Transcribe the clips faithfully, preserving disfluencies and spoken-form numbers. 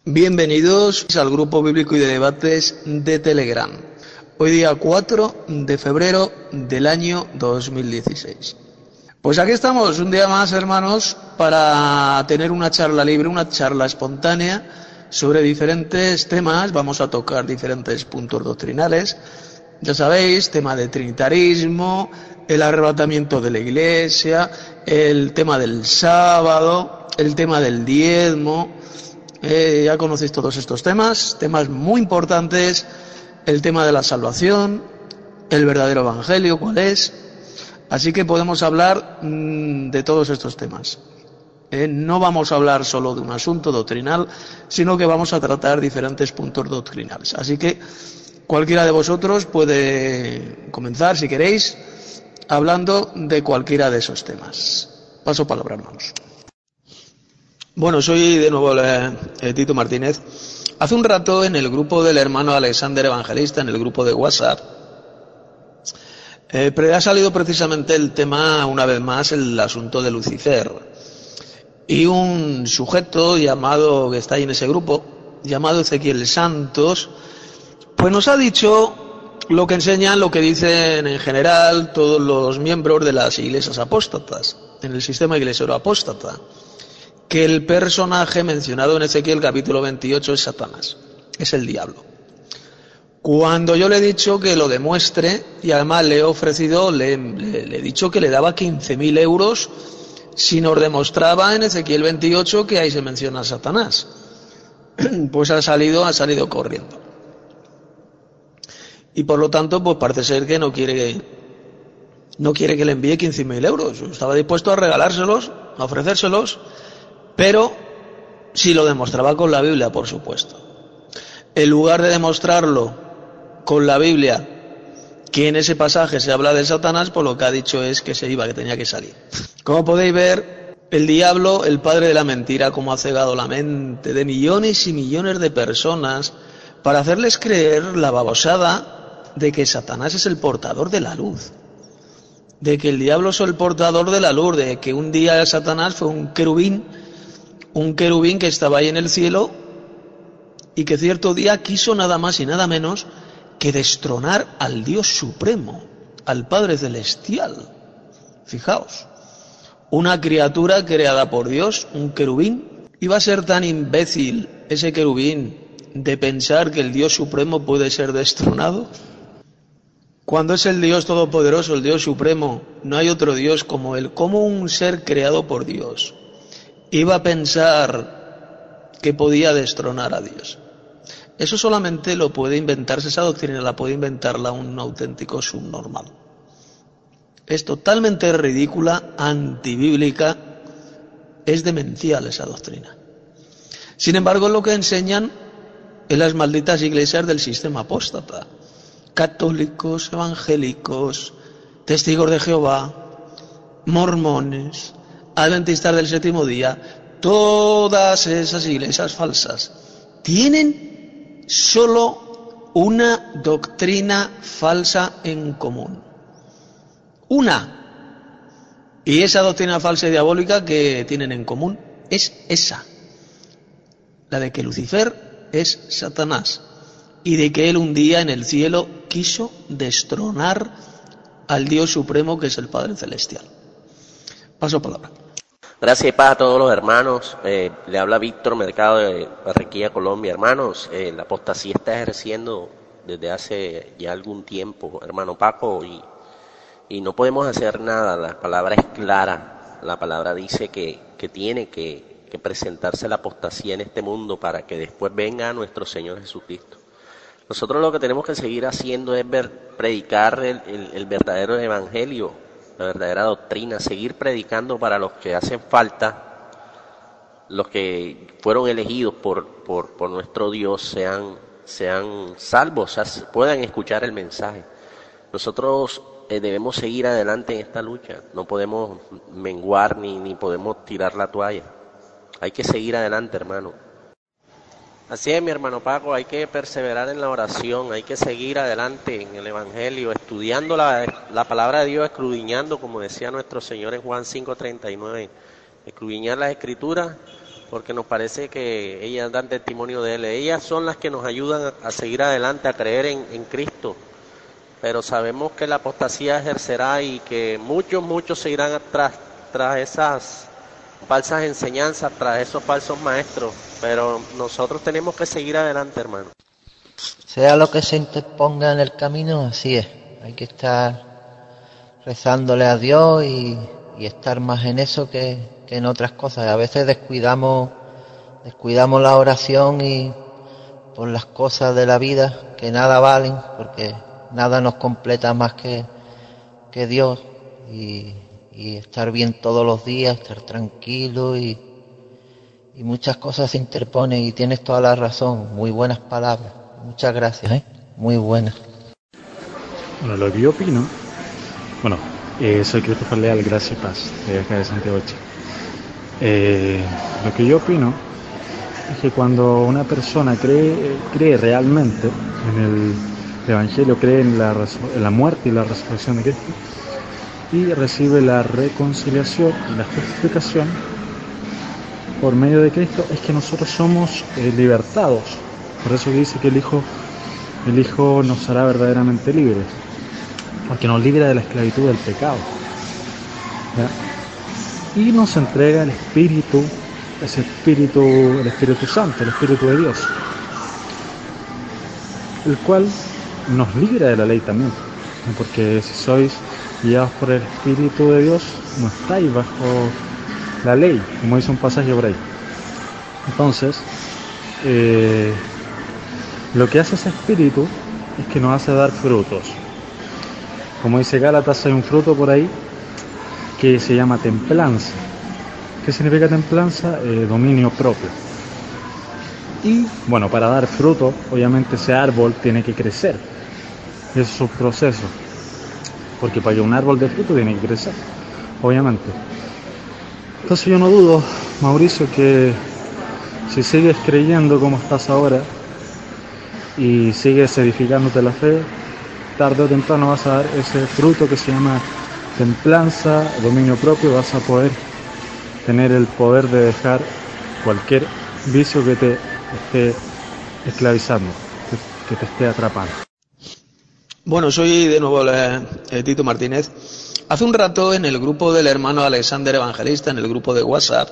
Bienvenidos al grupo bíblico y de debates de Telegram. Hoy día cuatro de febrero del año dos mil dieciséis. Pues aquí estamos un día más, hermanos, para tener una charla libre, una charla espontánea sobre diferentes temas. Vamos a tocar diferentes puntos doctrinales. Ya sabéis, tema de trinitarismo, el arrebatamiento de la iglesia, el tema del sábado, el tema del diezmo. Eh, ya conocéis todos estos temas, temas muy importantes, el tema de la salvación, el verdadero evangelio, cuál es. Así que podemos hablar mmm, de todos estos temas. Eh, no vamos a hablar solo de un asunto doctrinal, sino que vamos a tratar diferentes puntos doctrinales. Así que cualquiera de vosotros puede comenzar, si queréis, hablando de cualquiera de esos temas. Paso palabra, hermanos. Bueno, soy de nuevo eh, Tito Martínez. Hace un rato en el grupo del hermano Alexander Evangelista, en el grupo de WhatsApp, eh, ha salido precisamente el tema, una vez más, el asunto de Lucifer. Y un sujeto llamado, que está ahí en ese grupo, llamado Ezequiel Santos, pues nos ha dicho lo que enseñan, lo que dicen en general todos los miembros de las iglesias apóstatas, en el sistema iglesiero apóstata, que el personaje mencionado en Ezequiel capítulo veintiocho es Satanás, es el diablo. Cuando yo le he dicho que lo demuestre, y además le he ofrecido, le, le, le he dicho que le daba quince mil euros si nos demostraba en Ezequiel veintiocho que ahí se menciona a Satanás, pues ha salido, ha salido corriendo. Y por lo tanto, pues parece ser que no quiere, no quiere que le envíe quince mil euros. Yo estaba dispuesto a regalárselos, a ofrecérselos, pero si lo demostraba con la Biblia, por supuesto. En lugar de demostrarlo con la Biblia, que en ese pasaje se habla de Satanás, pues lo que ha dicho es que se iba, que tenía que salir. Como podéis ver, el diablo, el padre de la mentira, como ha cegado la mente de millones y millones de personas para hacerles creer la babosada de que Satanás es el portador de la luz, de que el diablo es el portador de la luz, de que un día Satanás fue un querubín, un querubín que estaba ahí en el cielo y que cierto día quiso nada más y nada menos que destronar al Dios Supremo, al Padre Celestial. Fijaos, una criatura creada por Dios, un querubín, iba a ser tan imbécil ese querubín de pensar que el Dios Supremo puede ser destronado. Cuando es el Dios Todopoderoso, el Dios Supremo, no hay otro Dios como Él, como un ser creado por Dios iba a pensar que podía destronar a Dios. Eso solamente lo puede inventarse, esa doctrina la puede inventarla un auténtico subnormal. Es totalmente ridícula, antibíblica, es demencial esa doctrina. Sin embargo, es lo que enseñan en las malditas iglesias del sistema apóstata. Católicos, evangélicos, testigos de Jehová, mormones, adventistas del séptimo día, todas esas iglesias falsas tienen solo una doctrina falsa en común. Una. Y esa doctrina falsa y diabólica que tienen en común es esa. La de que Lucifer es Satanás y de que él un día en el cielo quiso destronar al Dios Supremo que es el Padre Celestial. Paso palabra. Gracias y paz a todos los hermanos. Eh, le habla Víctor Mercado de Barranquilla, Colombia. Hermanos, eh, la apostasía está ejerciendo desde hace ya algún tiempo, hermano Paco, y, y no podemos hacer nada. La palabra es clara. La palabra dice que, que tiene que, que presentarse la apostasía en este mundo para que después venga nuestro Señor Jesucristo. Nosotros lo que tenemos que seguir haciendo es ver, predicar el, el, el verdadero evangelio, la verdadera doctrina, seguir predicando para los que hacen falta, los que fueron elegidos por, por, por nuestro Dios sean, sean salvos, o sea, puedan escuchar el mensaje. Nosotros eh, debemos seguir adelante en esta lucha, no podemos menguar ni, ni podemos tirar la toalla. Hay que seguir adelante, hermano. Así es, mi hermano Paco, hay que perseverar en la oración, hay que seguir adelante en el Evangelio, estudiando la, la palabra de Dios, escudriñando, como decía nuestro Señor en Juan cinco treinta y nueve, escudriñar las Escrituras porque nos parece que ellas dan testimonio de Él. Ellas son las que nos ayudan a seguir adelante, a creer en, en Cristo. Pero sabemos que la apostasía ejercerá y que muchos, muchos seguirán tras, tras esas falsas enseñanzas, tras esos falsos maestros. Pero nosotros tenemos que seguir adelante, hermano. Sea lo que se interponga en el camino, así es. Hay que estar rezándole a Dios y, y estar más en eso que, que en otras cosas. A veces descuidamos, descuidamos la oración y por las cosas de la vida que nada valen, porque nada nos completa más que, que Dios, y, y estar bien todos los días, estar tranquilo, y, y muchas cosas se interponen, y tienes toda la razón. Muy buenas palabras, muchas gracias, ¿eh? Muy buenas. Bueno, lo que yo opino, bueno, eh, soy Christopher Leal, gracias y paz, de acá de Santiago de Chile. Eh, lo que yo opino es que cuando una persona cree, cree realmente en el Evangelio, cree en la, en la muerte y la resurrección de Cristo y recibe la reconciliación y la justificación por medio de Cristo, es que nosotros somos eh, libertados. Por eso dice que el Hijo, el Hijo nos hará verdaderamente libres, porque nos libra de la esclavitud del pecado, ¿ya? Y nos entrega el Espíritu, ese Espíritu, el Espíritu Santo, el Espíritu de Dios, el cual nos libra de la ley también, ¿no? Porque si sois guiados por el Espíritu de Dios, no estáis bajo la ley, como dice un pasaje por ahí. Entonces, eh, lo que hace ese Espíritu es que nos hace dar frutos. Como dice Gálatas, hay un fruto por ahí que se llama templanza. ¿Qué significa templanza? Eh, dominio propio. Y bueno, para dar fruto, obviamente ese árbol tiene que crecer. Ese es su proceso. Porque para que un árbol de fruto tiene que crecer, obviamente. Entonces yo no dudo, Mauricio, que si sigues creyendo como estás ahora y sigues edificándote la fe, tarde o temprano vas a dar ese fruto que se llama templanza, dominio propio. Vas a poder tener el poder de dejar cualquier vicio que te esté esclavizando, que, que te esté atrapando. Bueno, soy de nuevo eh, eh, Tito Martínez. Hace un rato en el grupo del hermano Alexander Evangelista, en el grupo de WhatsApp,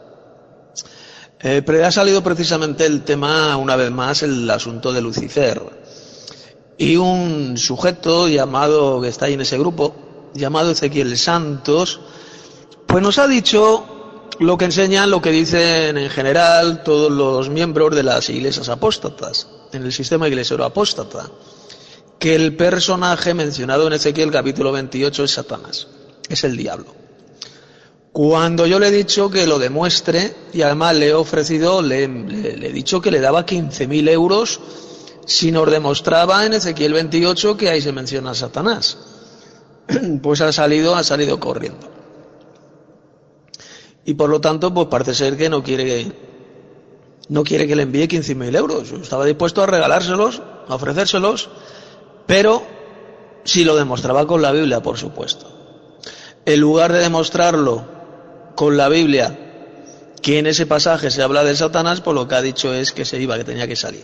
eh, ha salido precisamente el tema, una vez más, el asunto de Lucifer. Y un sujeto llamado, que está ahí en ese grupo, llamado Ezequiel Santos, pues nos ha dicho lo que enseñan, lo que dicen en general todos los miembros de las iglesias apóstatas, en el sistema iglesiero apóstata, que el personaje mencionado en Ezequiel capítulo veintiocho es Satanás, es el diablo. Cuando yo le he dicho que lo demuestre, y además le he ofrecido, le, le, le he dicho que le daba quince mil euros si nos demostraba en Ezequiel veintiocho que ahí se menciona a Satanás, pues ha salido, ha salido corriendo. Y por lo tanto, pues parece ser que no quiere, no quiere que le envíe quince mil euros. Yo estaba dispuesto a regalárselos, a ofrecérselos, pero si lo demostraba con la Biblia, por supuesto. En lugar de demostrarlo con la Biblia, que en ese pasaje se habla de Satanás, pues lo que ha dicho es que se iba, que tenía que salir.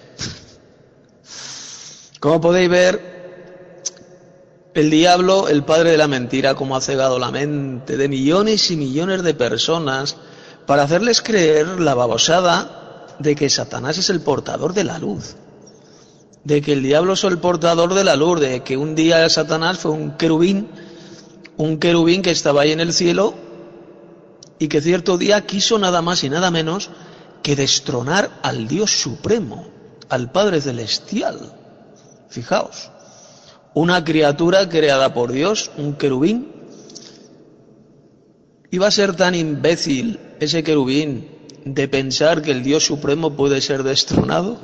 Como podéis ver, el diablo, el padre de la mentira, como ha cegado la mente de millones y millones de personas para hacerles creer la babosada de que Satanás es el portador de la luz, de que el diablo es el portador de la luz, de que un día Satanás fue un querubín, un querubín que estaba ahí en el cielo y que cierto día quiso nada más y nada menos que destronar al Dios supremo, al Padre celestial. Fijaos, una criatura creada por Dios, un querubín, iba a ser tan imbécil ese querubín de pensar que el Dios supremo puede ser destronado.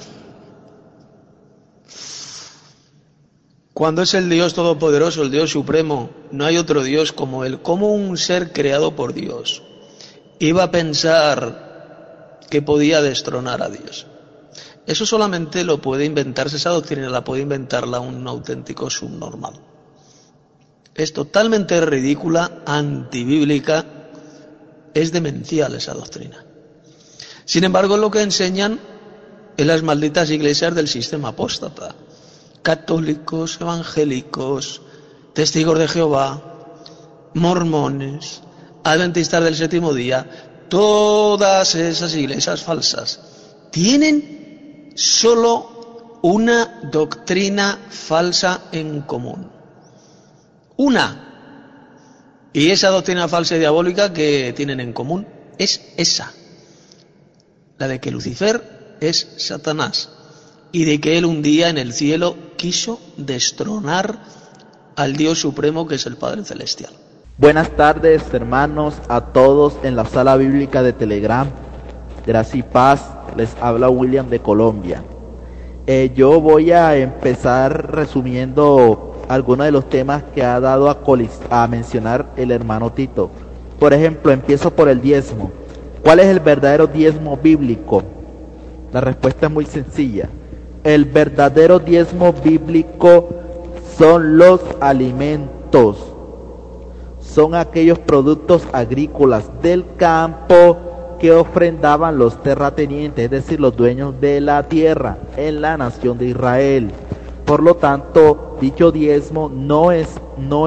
Cuando es el Dios todopoderoso, el Dios supremo, no hay otro Dios como Él, como un ser creado por Dios iba a pensar que podía destronar a Dios. Eso solamente lo puede inventarse, esa doctrina la puede inventarla un auténtico subnormal. Es totalmente ridícula, antibíblica, es demencial esa doctrina. Sin embargo, lo que enseñan en las malditas iglesias del sistema apóstata, católicos, evangélicos, testigos de Jehová, mormones, adventistas del séptimo día, todas esas iglesias falsas tienen solo una doctrina falsa en común. Una. Y esa doctrina falsa y diabólica que tienen en común es esa. La de que Lucifer es Satanás y de que él un día en el cielo quiso destronar al Dios supremo que es el Padre Celestial. Buenas tardes, hermanos, a todos en la sala bíblica de Telegram. Gracia y paz, les habla William de Colombia. Eh, yo voy a empezar resumiendo algunos de los temas que ha dado a, colis- a mencionar el hermano Tito. Por ejemplo, empiezo por el diezmo. ¿Cuál es el verdadero diezmo bíblico? La respuesta es muy sencilla. El verdadero diezmo bíblico son los alimentos. Son aquellos productos agrícolas del campo que ofrendaban los terratenientes, es decir, los dueños de la tierra en la nación de Israel. Por lo tanto, dicho diezmo no es, no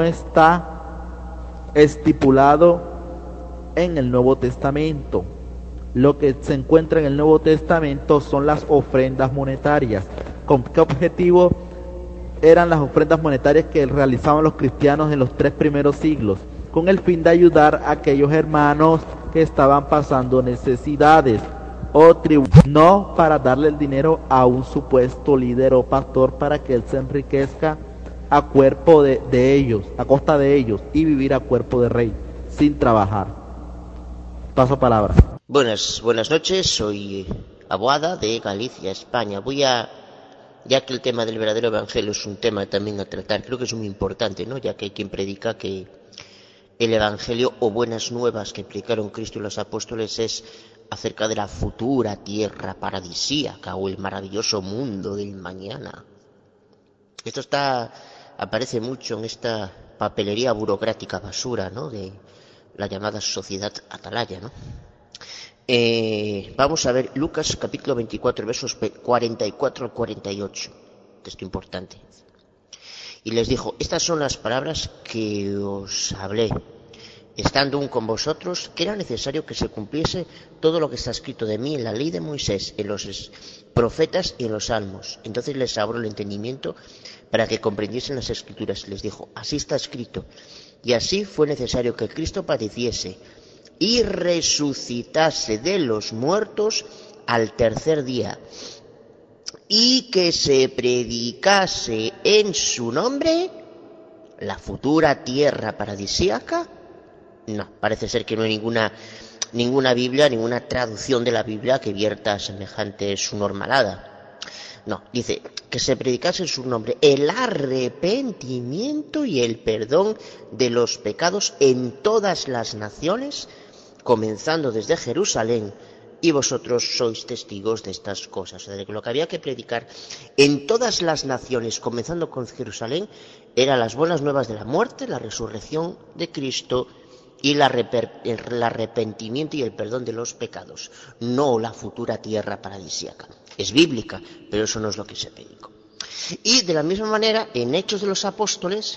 está estipulado en el Nuevo Testamento. Lo que se encuentra en el Nuevo Testamento son las ofrendas monetarias. ¿Con qué objetivo eran las ofrendas monetarias que realizaban los cristianos en los tres primeros siglos? Con el fin de ayudar a aquellos hermanos que estaban pasando necesidades o tributos, no para darle el dinero a un supuesto líder o pastor para que él se enriquezca a cuerpo de, de ellos, a costa de ellos, y vivir a cuerpo de rey, sin trabajar. Paso palabra. Buenas, buenas noches, soy Aboada de Galicia, España. Voy a, ya que el tema del verdadero evangelio es un tema también a tratar, creo que es muy importante, ¿no? Ya que hay quien predica que el evangelio o buenas nuevas que predicaron Cristo y los apóstoles es acerca de la futura tierra paradisíaca o el maravilloso mundo del mañana. Esto está, aparece mucho en esta papelería burocrática basura, ¿no? De la llamada sociedad atalaya, ¿no? Eh, vamos a ver Lucas capítulo veinticuatro, versos cuarenta y cuatro al cuarenta y ocho. Texto importante. Y les dijo: estas son las palabras que os hablé, estando aún con vosotros, que era necesario que se cumpliese todo lo que está escrito de mí en la ley de Moisés, en los profetas y en los salmos. Entonces les abrió el entendimiento para que comprendiesen las escrituras. Les dijo: así está escrito. Y así fue necesario que Cristo padeciese y resucitase de los muertos al tercer día, y que se predicase en su nombre la futura tierra paradisíaca. No, parece ser que no hay ninguna ninguna Biblia, ninguna traducción de la Biblia que vierta semejante su normalada. No, dice que se predicase en su nombre el arrepentimiento y el perdón de los pecados en todas las naciones, comenzando desde Jerusalén, y vosotros sois testigos de estas cosas. O sea, de que lo que había que predicar en todas las naciones, comenzando con Jerusalén, eran las buenas nuevas de la muerte, la resurrección de Cristo y la reper, el arrepentimiento y el perdón de los pecados, no la futura tierra paradisíaca. Es bíblica, pero eso no es lo que se predicó. Y de la misma manera, en Hechos de los Apóstoles,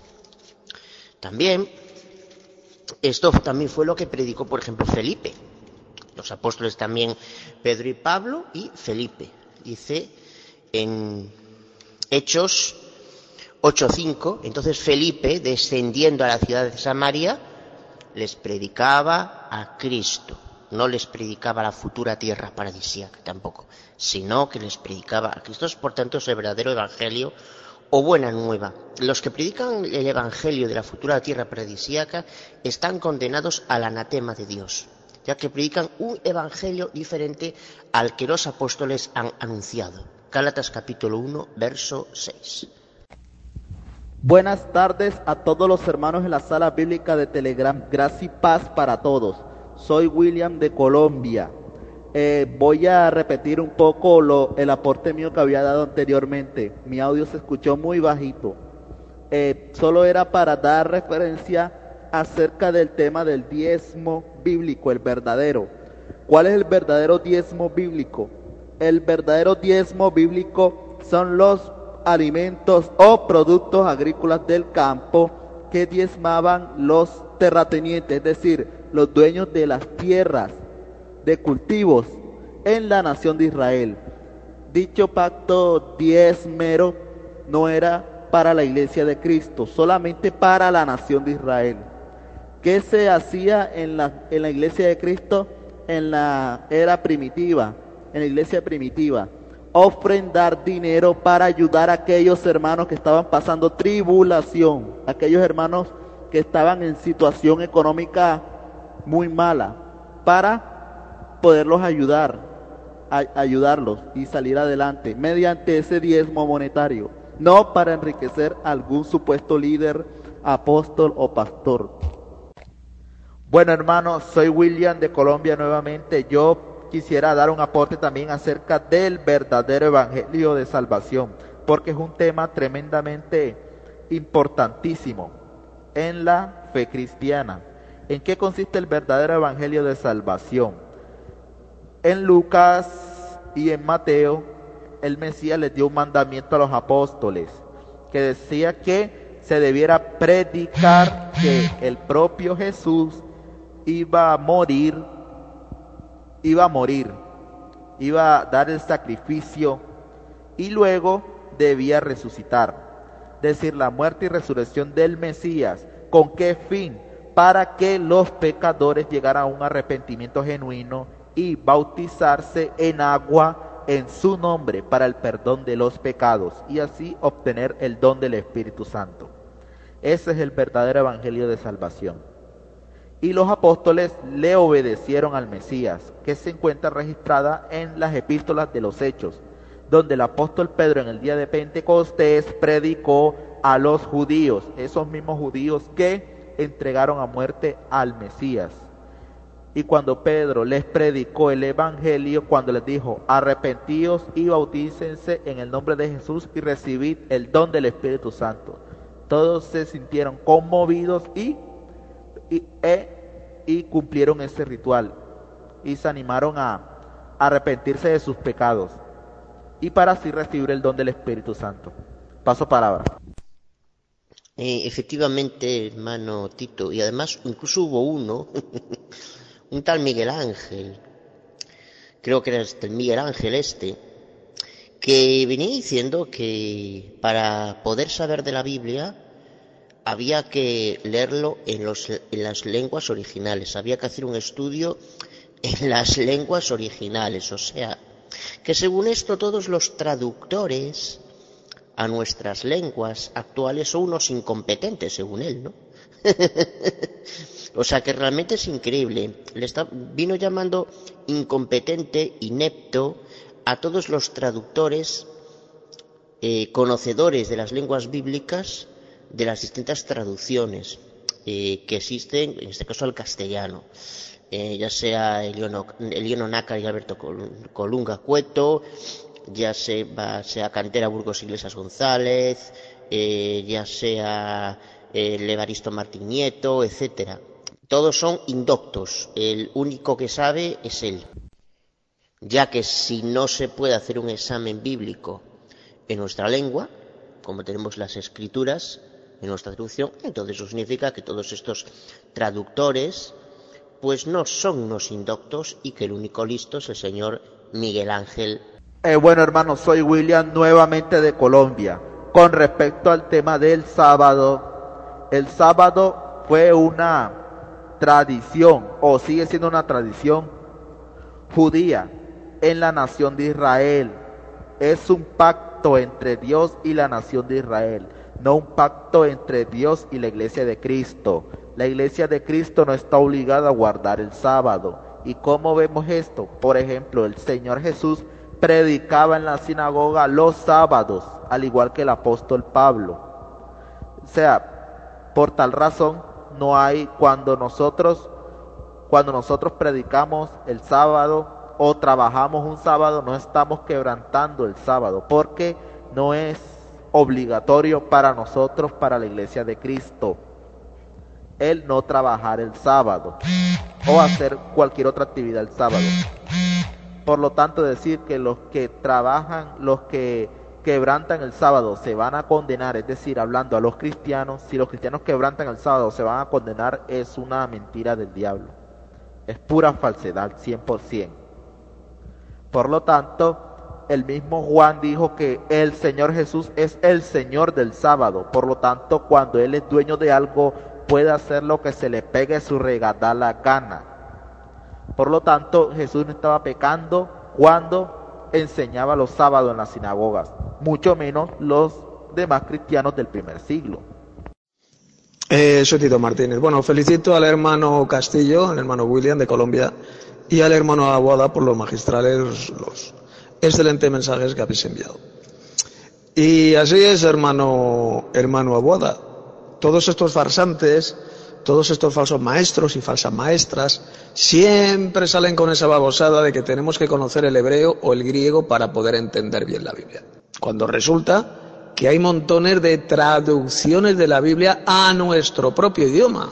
también, esto también fue lo que predicó, por ejemplo, Felipe. Los apóstoles también, Pedro y Pablo y Felipe. Dice en Hechos ocho cinco, entonces Felipe, descendiendo a la ciudad de Samaria, les predicaba a Cristo. No les predicaba la futura tierra paradisíaca tampoco, sino que les predicaba a Cristo. Por tanto, es el verdadero evangelio o buena nueva. Los que predican el evangelio de la futura tierra paradisíaca están condenados al anatema de Dios, ya que predican un evangelio diferente al que los apóstoles han anunciado. Gálatas capítulo uno, verso seis. Buenas tardes a todos los hermanos en la sala bíblica de Telegram. Gracia y paz para todos. Soy William de Colombia. Eh, voy a repetir un poco lo, el aporte mío que había dado anteriormente. Mi audio se escuchó muy bajito. Eh, solo era para dar referencia acerca del tema del diezmo bíblico, el verdadero. ¿Cuál es el verdadero diezmo bíblico? El verdadero diezmo bíblico son los alimentos o productos agrícolas del campo que diezmaban los terratenientes, es decir, los dueños de las tierras de cultivos en la nación de Israel. Dicho pacto diezmero no era para la iglesia de Cristo, solamente para la nación de Israel. ¿Qué se hacía en la, en la iglesia de Cristo en la era primitiva, en la iglesia primitiva? Ofrendar dinero para ayudar a aquellos hermanos que estaban pasando tribulación, aquellos hermanos que estaban en situación económica muy mala, para poderlos ayudar, a, ayudarlos y salir adelante mediante ese diezmo monetario, no para enriquecer a algún supuesto líder, apóstol o pastor. Bueno, hermanos, soy William de Colombia nuevamente. Yo quisiera dar un aporte también acerca del verdadero evangelio de salvación, porque es un tema tremendamente importantísimo en la fe cristiana. ¿En qué consiste el verdadero evangelio de salvación? En Lucas y en Mateo, el Mesías les dio un mandamiento a los apóstoles, que decía que se debiera predicar que el propio Jesús iba a morir, iba a morir, iba a dar el sacrificio y luego debía resucitar. Es decir, la muerte y resurrección del Mesías. ¿Con qué fin? Para que los pecadores llegaran a un arrepentimiento genuino y bautizarse en agua en su nombre para el perdón de los pecados y así obtener el don del Espíritu Santo. Ese es el verdadero evangelio de salvación. Y los apóstoles le obedecieron al Mesías, que se encuentra registrada en las epístolas de los Hechos, donde el apóstol Pedro en el día de Pentecostés predicó a los judíos, esos mismos judíos que entregaron a muerte al Mesías. Y cuando Pedro les predicó el evangelio, cuando les dijo, arrepentíos y bautícense en el nombre de Jesús y recibid el don del Espíritu Santo, todos se sintieron conmovidos y Y, e, y cumplieron ese ritual y se animaron a, a arrepentirse de sus pecados y para así recibir el don del Espíritu Santo. Paso palabra. Eh, efectivamente, hermano Tito, y además incluso hubo uno, un tal Miguel Ángel, creo que era el Miguel Ángel este, que venía diciendo que para poder saber de la Biblia había que leerlo en, los, en las lenguas originales, había que hacer un estudio en las lenguas originales, o sea, que según esto todos los traductores a nuestras lenguas actuales son unos incompetentes, según él, ¿no? O sea, que realmente es increíble. Le está, vino llamando incompetente, inepto, a todos los traductores eh, conocedores de las lenguas bíblicas, de las distintas traducciones eh, que existen, en este caso al castellano, eh, ya sea Eliono Nácar y Alberto Colunga Cueto, ya sea, sea Cantera Burgos Iglesias González, eh, ya sea eh, Levaristo Martín Nieto, etcétera. Todos son indoctos, el único que sabe es él, ya que si no se puede hacer un examen bíblico en nuestra lengua, como tenemos las escrituras en nuestra traducción, entonces eso significa que todos estos traductores pues no son unos indoctos y que el único listo es el señor Miguel Ángel. Eh, bueno, hermanos, soy William nuevamente de Colombia. Con respecto al tema del sábado, el sábado fue una tradición o sigue siendo una tradición judía en la nación de Israel. Es un pacto entre Dios y la nación de Israel, no un pacto entre Dios y la iglesia de Cristo. La iglesia de Cristo no está obligada a guardar el sábado. ¿Y cómo vemos esto? Por ejemplo, el Señor Jesús predicaba en la sinagoga los sábados, al igual que el apóstol Pablo. O sea, por tal razón, no hay, cuando nosotros, cuando nosotros predicamos el sábado o trabajamos un sábado, no estamos quebrantando el sábado, porque no es obligatorio para nosotros, para la iglesia de Cristo, el no trabajar el sábado. o hacer cualquier otra actividad el sábado. Por lo tanto, decir que los que trabajan, los que quebrantan el sábado se van a condenar, es decir, hablando a los cristianos, si los cristianos quebrantan el sábado se van a condenar, es una mentira del diablo. Es pura falsedad, cien por ciento. Por lo tanto, el mismo Juan dijo que el Señor Jesús es el Señor del sábado. Por lo tanto, cuando Él es dueño de algo, puede hacer lo que se le pegue su regalada gana. Por lo tanto, Jesús no estaba pecando cuando enseñaba los sábados en las sinagogas, mucho menos los demás cristianos del primer siglo. Eh, soy Tito Martínez. Bueno, felicito al hermano Castillo, al hermano William de Colombia y al hermano Aguada por los magistrales, los excelentes mensajes que habéis enviado. Y así es, hermano, hermano Aguada. Todos estos farsantes, todos estos falsos maestros y falsas maestras siempre salen con esa babosada de que tenemos que conocer el hebreo o el griego para poder entender bien la Biblia. Cuando resulta que hay montones de traducciones de la Biblia a nuestro propio idioma.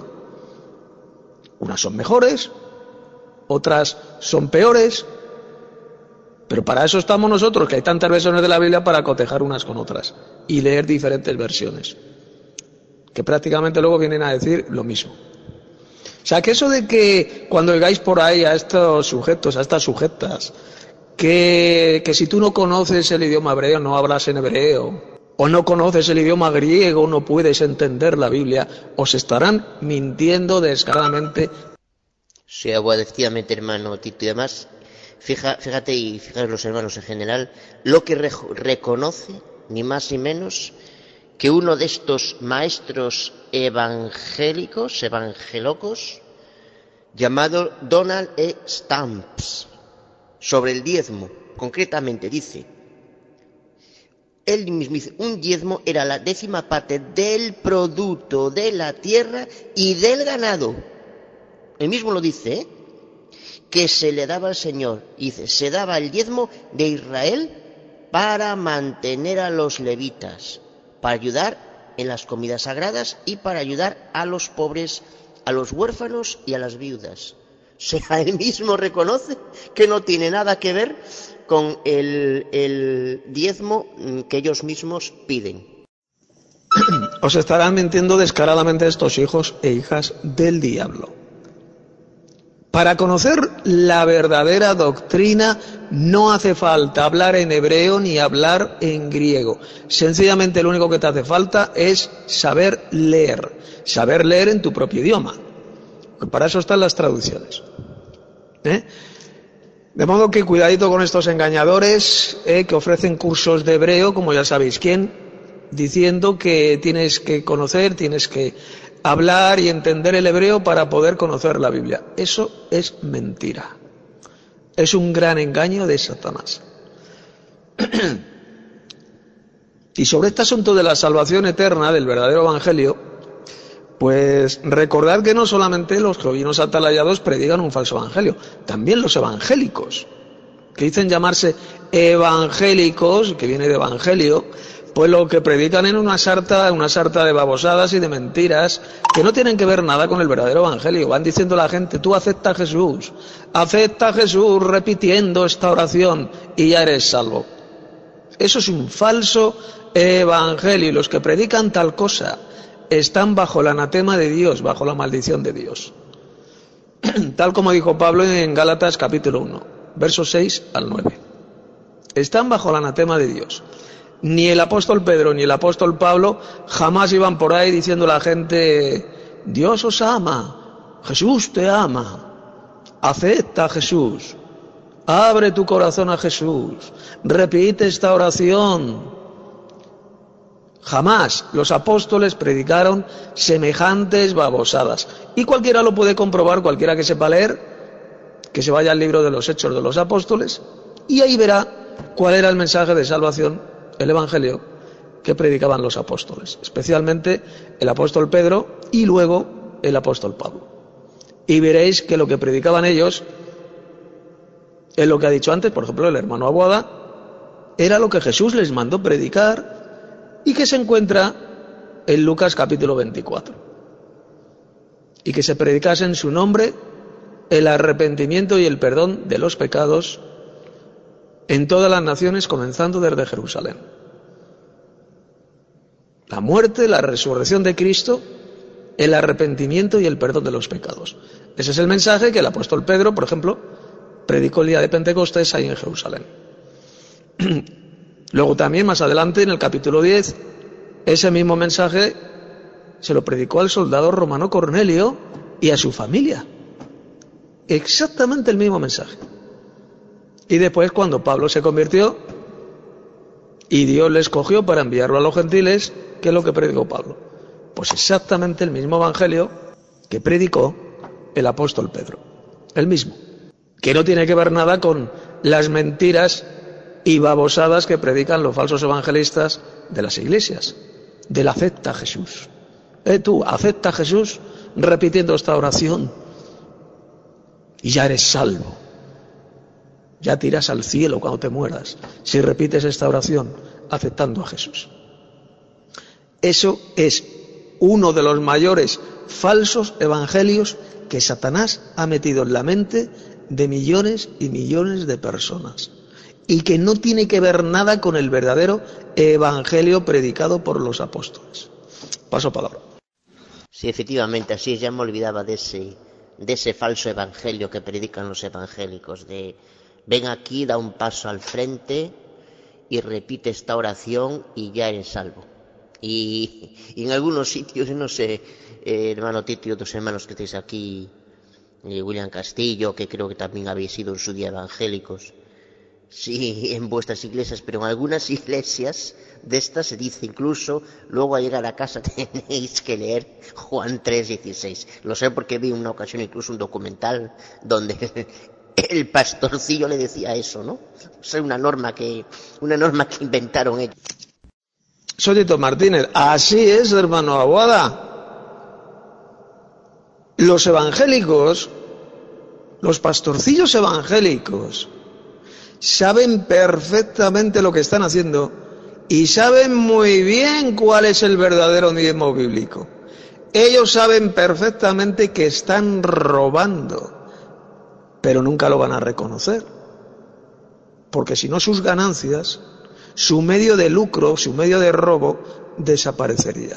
Unas son mejores, otras son peores, pero para eso estamos nosotros, que hay tantas versiones de la Biblia, para cotejar unas con otras y leer diferentes versiones, que prácticamente luego vienen a decir lo mismo. O sea, que eso de que cuando oigáis por ahí a estos sujetos, a estas sujetas, que, que si tú no conoces el idioma hebreo no hablas en hebreo, o no conoces el idioma griego, no puedes entender la Biblia, os estarán mintiendo descaradamente. Sí, efectivamente, hermano Tito, y además, fija, fíjate y fijaros los hermanos en general, lo que re reconoce, ni más ni menos, que uno de estos maestros evangélicos, evangelocos, llamado Donald E. Stamps, sobre el diezmo, concretamente dice, él mismo dice, un diezmo era la décima parte del producto de la tierra y del ganado. Él mismo lo dice, ¿eh? Que se le daba al Señor. Dice, se daba el diezmo de Israel para mantener a los levitas, para ayudar en las comidas sagradas y para ayudar a los pobres, a los huérfanos y a las viudas. O sea, él mismo reconoce que no tiene nada que ver con el, el diezmo que ellos mismos piden. Os estarán mintiendo descaradamente estos hijos e hijas del diablo. Para conocer la verdadera doctrina no hace falta hablar en hebreo ni hablar en griego. Sencillamente lo único que te hace falta es saber leer, saber leer en tu propio idioma. Para eso están las traducciones. ¿Eh? De modo que cuidadito con estos engañadores eh, que ofrecen cursos de hebreo, como ya sabéis quién, diciendo que tienes que conocer, tienes que hablar y entender el hebreo para poder conocer la Biblia. Eso es mentira. Es un gran engaño de Satanás. Y sobre este asunto de la salvación eterna, del verdadero evangelio, pues recordad que no solamente los jovinos atalayados predican un falso evangelio, también los evangélicos, que dicen llamarse evangélicos, que viene de evangelio, pues lo que predican en una sarta, una sarta de babosadas y de mentiras que no tienen que ver nada con el verdadero evangelio. Van diciendo a la gente, tú acepta a Jesús, acepta a Jesús repitiendo esta oración y ya eres salvo. Eso es un falso evangelio, y los que predican tal cosa están bajo el anatema de Dios, bajo la maldición de Dios. Tal como dijo Pablo en Gálatas capítulo uno, versos seis al nueve. Están bajo el anatema de Dios. Ni el apóstol Pedro ni el apóstol Pablo jamás iban por ahí diciendo a la gente, Dios os ama, Jesús te ama, acepta a Jesús, abre tu corazón a Jesús, repite esta oración. Jamás los apóstoles predicaron semejantes babosadas. Y cualquiera lo puede comprobar, cualquiera que sepa leer, que se vaya al libro de los Hechos de los Apóstoles, y ahí verá cuál era el mensaje de salvación, el evangelio, que predicaban los apóstoles. Especialmente el apóstol Pedro y luego el apóstol Pablo. Y veréis que lo que predicaban ellos, es lo que ha dicho antes, por ejemplo, el hermano Aguada, era lo que Jesús les mandó predicar, y que se encuentra en Lucas capítulo veinticuatro. Y que se predicase en su nombre el arrepentimiento y el perdón de los pecados en todas las naciones, comenzando desde Jerusalén. La muerte, la resurrección de Cristo, el arrepentimiento y el perdón de los pecados. Ese es el mensaje que el apóstol Pedro, por ejemplo, predicó el día de Pentecostés ahí en Jerusalén. Luego también, más adelante, en el capítulo diez, ese mismo mensaje se lo predicó al soldado romano Cornelio y a su familia. Exactamente el mismo mensaje. Y después, cuando Pablo se convirtió y Dios le escogió para enviarlo a los gentiles, ¿qué es lo que predicó Pablo? Pues exactamente el mismo evangelio que predicó el apóstol Pedro. El mismo. Que no tiene que ver nada con las mentiras y babosadas que predican los falsos evangelistas de las iglesias. Del acepta a Jesús. Eh, tú, acepta a Jesús repitiendo esta oración y ya eres salvo. Ya te irás al cielo cuando te mueras si repites esta oración aceptando a Jesús. Eso es uno de los mayores falsos evangelios que Satanás ha metido en la mente de millones y millones de personas y que no tiene que ver nada con el verdadero evangelio predicado por los apóstoles. Paso palabra. Sí, efectivamente, así es, ya me olvidaba de ese, de ese falso evangelio que predican los evangélicos, de ven aquí, da un paso al frente y repite esta oración y ya eres salvo. Y, y en algunos sitios, no sé, eh, hermano Tito y otros hermanos que estáis aquí, eh, William Castillo, que creo que también habéis sido en su día evangélicos, sí, en vuestras iglesias, pero en algunas iglesias de estas se dice incluso, luego a llegar a casa tenéis que leer Juan tres dieciséis. Lo sé porque vi en una ocasión incluso un documental donde el pastorcillo le decía eso, ¿no? O sea, una norma que, una norma que inventaron ellos. Soy Tito Martínez. Así es, hermano Aguada. Los evangélicos, los pastorcillos evangélicos, saben perfectamente lo que están haciendo y saben muy bien cuál es el verdadero diezmo bíblico. Ellos saben perfectamente que están robando, pero nunca lo van a reconocer, porque si no sus ganancias, su medio de lucro, su medio de robo, desaparecería.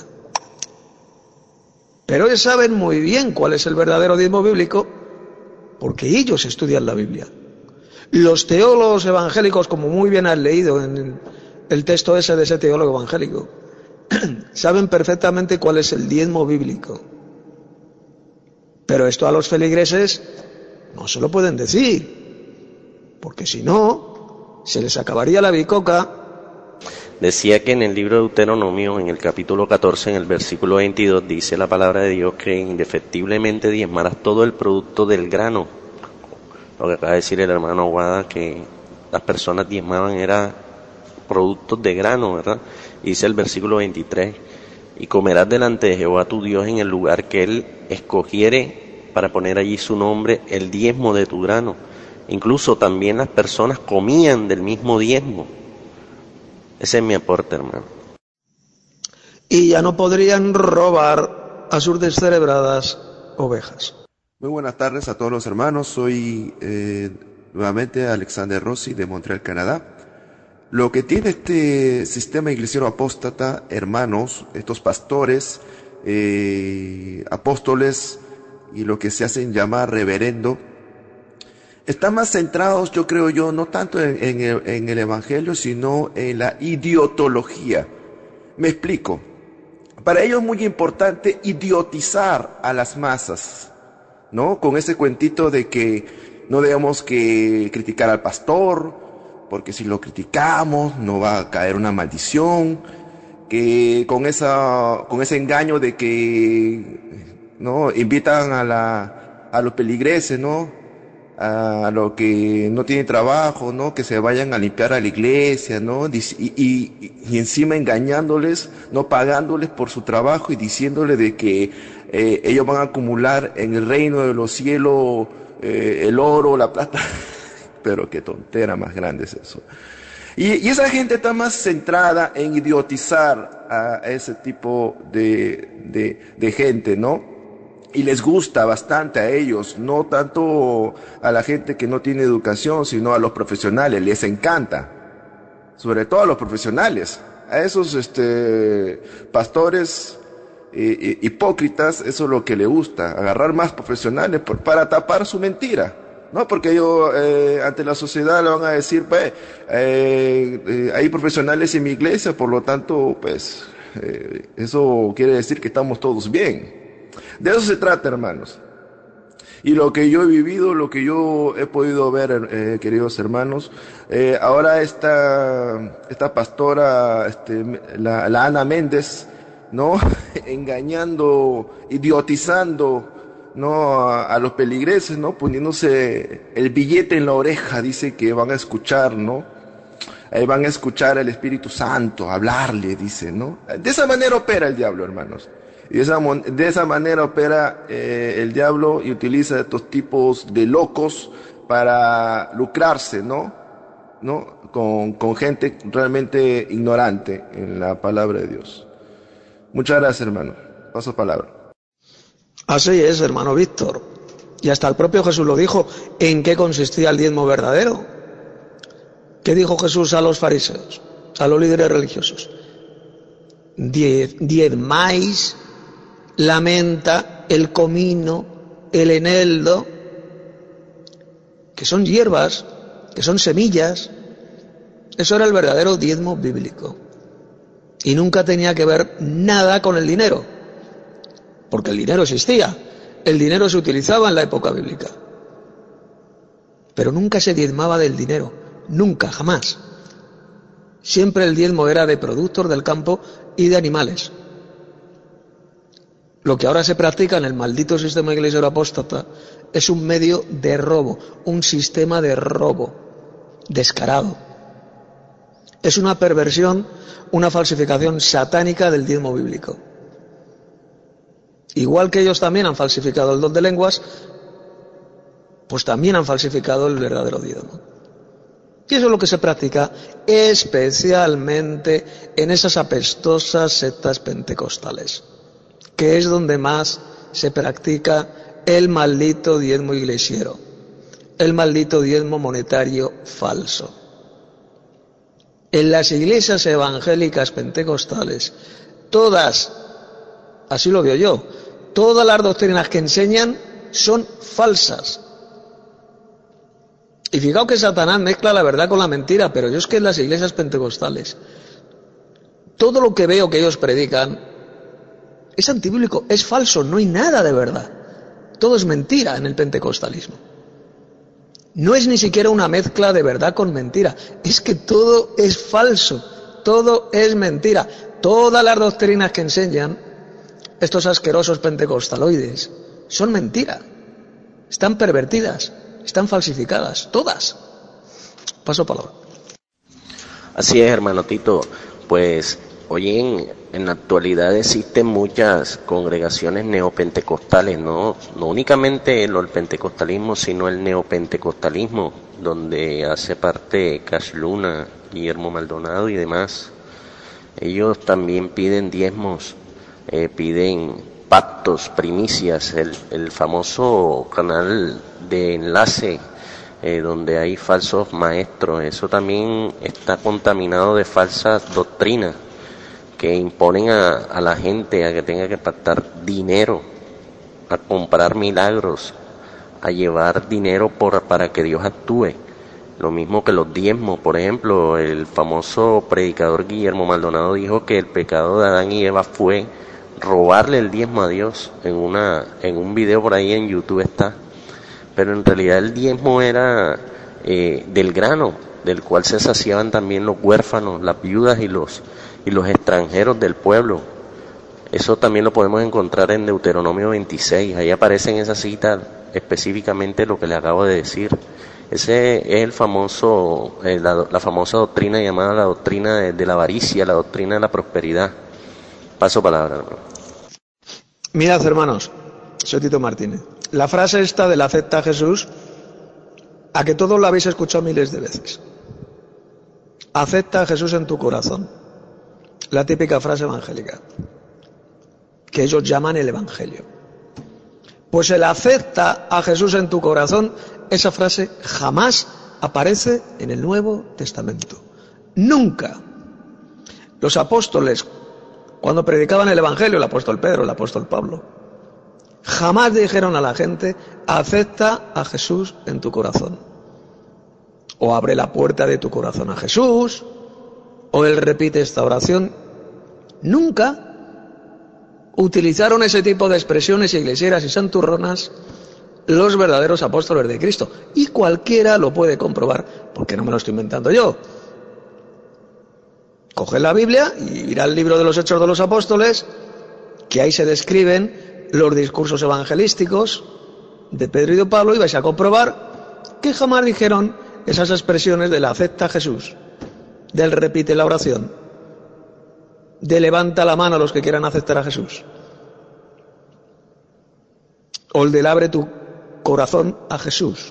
Pero ellos saben muy bien cuál es el verdadero diezmo bíblico, porque ellos estudian la Biblia. Los teólogos evangélicos, como muy bien has leído en el texto ese de ese teólogo evangélico, saben perfectamente cuál es el diezmo bíblico. Pero esto a los feligreses no se lo pueden decir, porque si no, se les acabaría la bicoca. Decía que en el libro de Deuteronomio, en el capítulo catorce, en el versículo veintidós, dice la palabra de Dios que indefectiblemente diezmarás todo el producto del grano. Lo que acaba de decir el hermano Aguada, que las personas diezmaban era productos de grano, ¿verdad? Y dice el versículo veintitrés, y comerás delante de Jehová tu Dios en el lugar que Él escogiere para poner allí su nombre, el diezmo de tu grano. Incluso también las personas comían del mismo diezmo. Ese es mi aporte, hermano. Y ya no podrían robar a sus descerebradas ovejas. Muy buenas tardes a todos los hermanos. Soy eh, nuevamente Alexander Rossi de Montreal, Canadá. Lo que tiene este sistema iglesiano apóstata, hermanos, estos pastores, eh, apóstoles y lo que se hacen llamar reverendo, están más centrados, yo creo yo, no tanto en, en, el, en el evangelio, sino en la idiotología. Me explico. Para ellos es muy importante idiotizar a las masas, ¿no? Con ese cuentito de que no debemos que criticar al pastor, porque si lo criticamos nos va a caer una maldición, que con esa, con ese engaño de que, ¿no? Invitan a la, a los peligreses, ¿no? A los que no tienen trabajo, ¿no? Que se vayan a limpiar a la iglesia, ¿no? Y, y, y encima engañándoles, no pagándoles por su trabajo y diciéndoles de que eh, ellos van a acumular en el reino de los cielos eh, el oro, la plata. Pero qué tontera más grande es eso. Y, y esa gente está más centrada en idiotizar a ese tipo de, de, de gente, ¿no? y les gusta bastante a ellos, no tanto a la gente que no tiene educación, sino a los profesionales, les encanta, sobre todo a los profesionales, a esos este, pastores eh, hipócritas, eso es lo que les gusta, agarrar más profesionales por, para tapar su mentira. No, porque ellos eh, ante la sociedad le van a decir, pues, eh, eh, hay profesionales en mi iglesia, por lo tanto, pues, eh, eso quiere decir que estamos todos bien. De eso se trata, hermanos. Y lo que yo he vivido, lo que yo he podido ver, eh, queridos hermanos, eh, ahora esta, esta pastora, este, la, la Ana Méndez, ¿no? Engañando, idiotizando, ¿no? A, a los peligreses, ¿no? Poniéndose el billete en la oreja, dice que van a escuchar, ¿no? Eh, van a escuchar al Espíritu Santo, hablarle, dice, ¿no? De esa manera opera el diablo, hermanos. Y de esa, de esa manera opera eh, el diablo y utiliza estos tipos de locos para lucrarse, ¿no? ¿No? Con, con gente realmente ignorante en la palabra de Dios. Muchas gracias, hermano. Paso palabra. Así es, hermano Víctor. Y hasta el propio Jesús lo dijo. ¿En qué consistía el diezmo verdadero? ¿Qué dijo Jesús a los fariseos, a los líderes religiosos? Diez, diezmáis la menta, el comino, el eneldo, que son hierbas, que son semillas. Eso era el verdadero diezmo bíblico. Y nunca tenía que ver nada con el dinero. Porque el dinero existía, el dinero se utilizaba en la época bíblica, pero nunca se diezmaba del dinero, nunca, jamás. Siempre el diezmo era de productos del campo y de animales. Lo que ahora se practica en el maldito sistema iglesiero apóstata es un medio de robo, un sistema de robo descarado. Es una perversión, una falsificación satánica del diezmo bíblico. Igual que ellos también han falsificado el don de lenguas, pues también han falsificado el verdadero diezmo. Y eso es lo que se practica especialmente en esas apestosas sectas pentecostales, que es donde más se practica el maldito diezmo iglesiero, el maldito diezmo monetario falso. En las iglesias evangélicas pentecostales, todas, así lo veo yo, todas las doctrinas que enseñan son falsas. Y fijaos que Satanás mezcla la verdad con la mentira, pero yo es que en las iglesias pentecostales, todo lo que veo que ellos predican es antibíblico, es falso, no hay nada de verdad. Todo es mentira en el pentecostalismo. No es ni siquiera una mezcla de verdad con mentira, es que todo es falso, todo es mentira. Todas las doctrinas que enseñan estos asquerosos pentecostaloides son mentira, están pervertidas, están falsificadas, todas. Paso palabra. Así es, hermano Tito. Pues hoy en, en la actualidad existen muchas congregaciones neopentecostales, no, no únicamente el pentecostalismo, sino el neopentecostalismo, donde hace parte Cash Luna, Guillermo Maldonado y demás. Ellos también piden diezmos, eh, piden pactos, primicias, el, el famoso canal de enlace eh, donde hay falsos maestros. Eso también está contaminado de falsas doctrinas que imponen a, a la gente a que tenga que pactar dinero, a comprar milagros, a llevar dinero por, para que Dios actúe. Lo mismo que los diezmos, por ejemplo, el famoso predicador Guillermo Maldonado dijo que el pecado de Adán y Eva fue robarle el diezmo a Dios. En una en un video por ahí en YouTube está. Pero en realidad el diezmo era eh, del grano, del cual se saciaban también los huérfanos, las viudas y los y los extranjeros del pueblo. Eso también lo podemos encontrar en Deuteronomio veintiséis. Ahí aparece en esa cita específicamente lo que le acabo de decir. Ese es el famoso, eh, la, la famosa doctrina llamada la doctrina de, de la avaricia, la doctrina de la prosperidad. Paso palabra, hermano. Mirad, hermanos, soy Tito Martínez. La frase esta de la acepta a Jesús, a que todos la habéis escuchado miles de veces. Acepta a Jesús en tu corazón. La típica frase evangélica, que ellos llaman el Evangelio. Pues el acepta a Jesús en tu corazón, esa frase jamás aparece en el Nuevo Testamento. Nunca. Los apóstoles, cuando predicaban el Evangelio, el apóstol Pedro, el apóstol Pablo, jamás dijeron a la gente, acepta a Jesús en tu corazón. O abre la puerta de tu corazón a Jesús, o él repite esta oración. Nunca utilizaron ese tipo de expresiones iglesieras y santurronas los verdaderos apóstoles de Cristo. Y cualquiera lo puede comprobar, porque no me lo estoy inventando yo. Coge la Biblia y irá al libro de los Hechos de los Apóstoles, que ahí se describen los discursos evangelísticos de Pedro y de Pablo, y vais a comprobar que jamás dijeron esas expresiones del acepta a Jesús, del repite la oración, de levanta la mano a los que quieran aceptar a Jesús, o el del abre tu corazón a Jesús,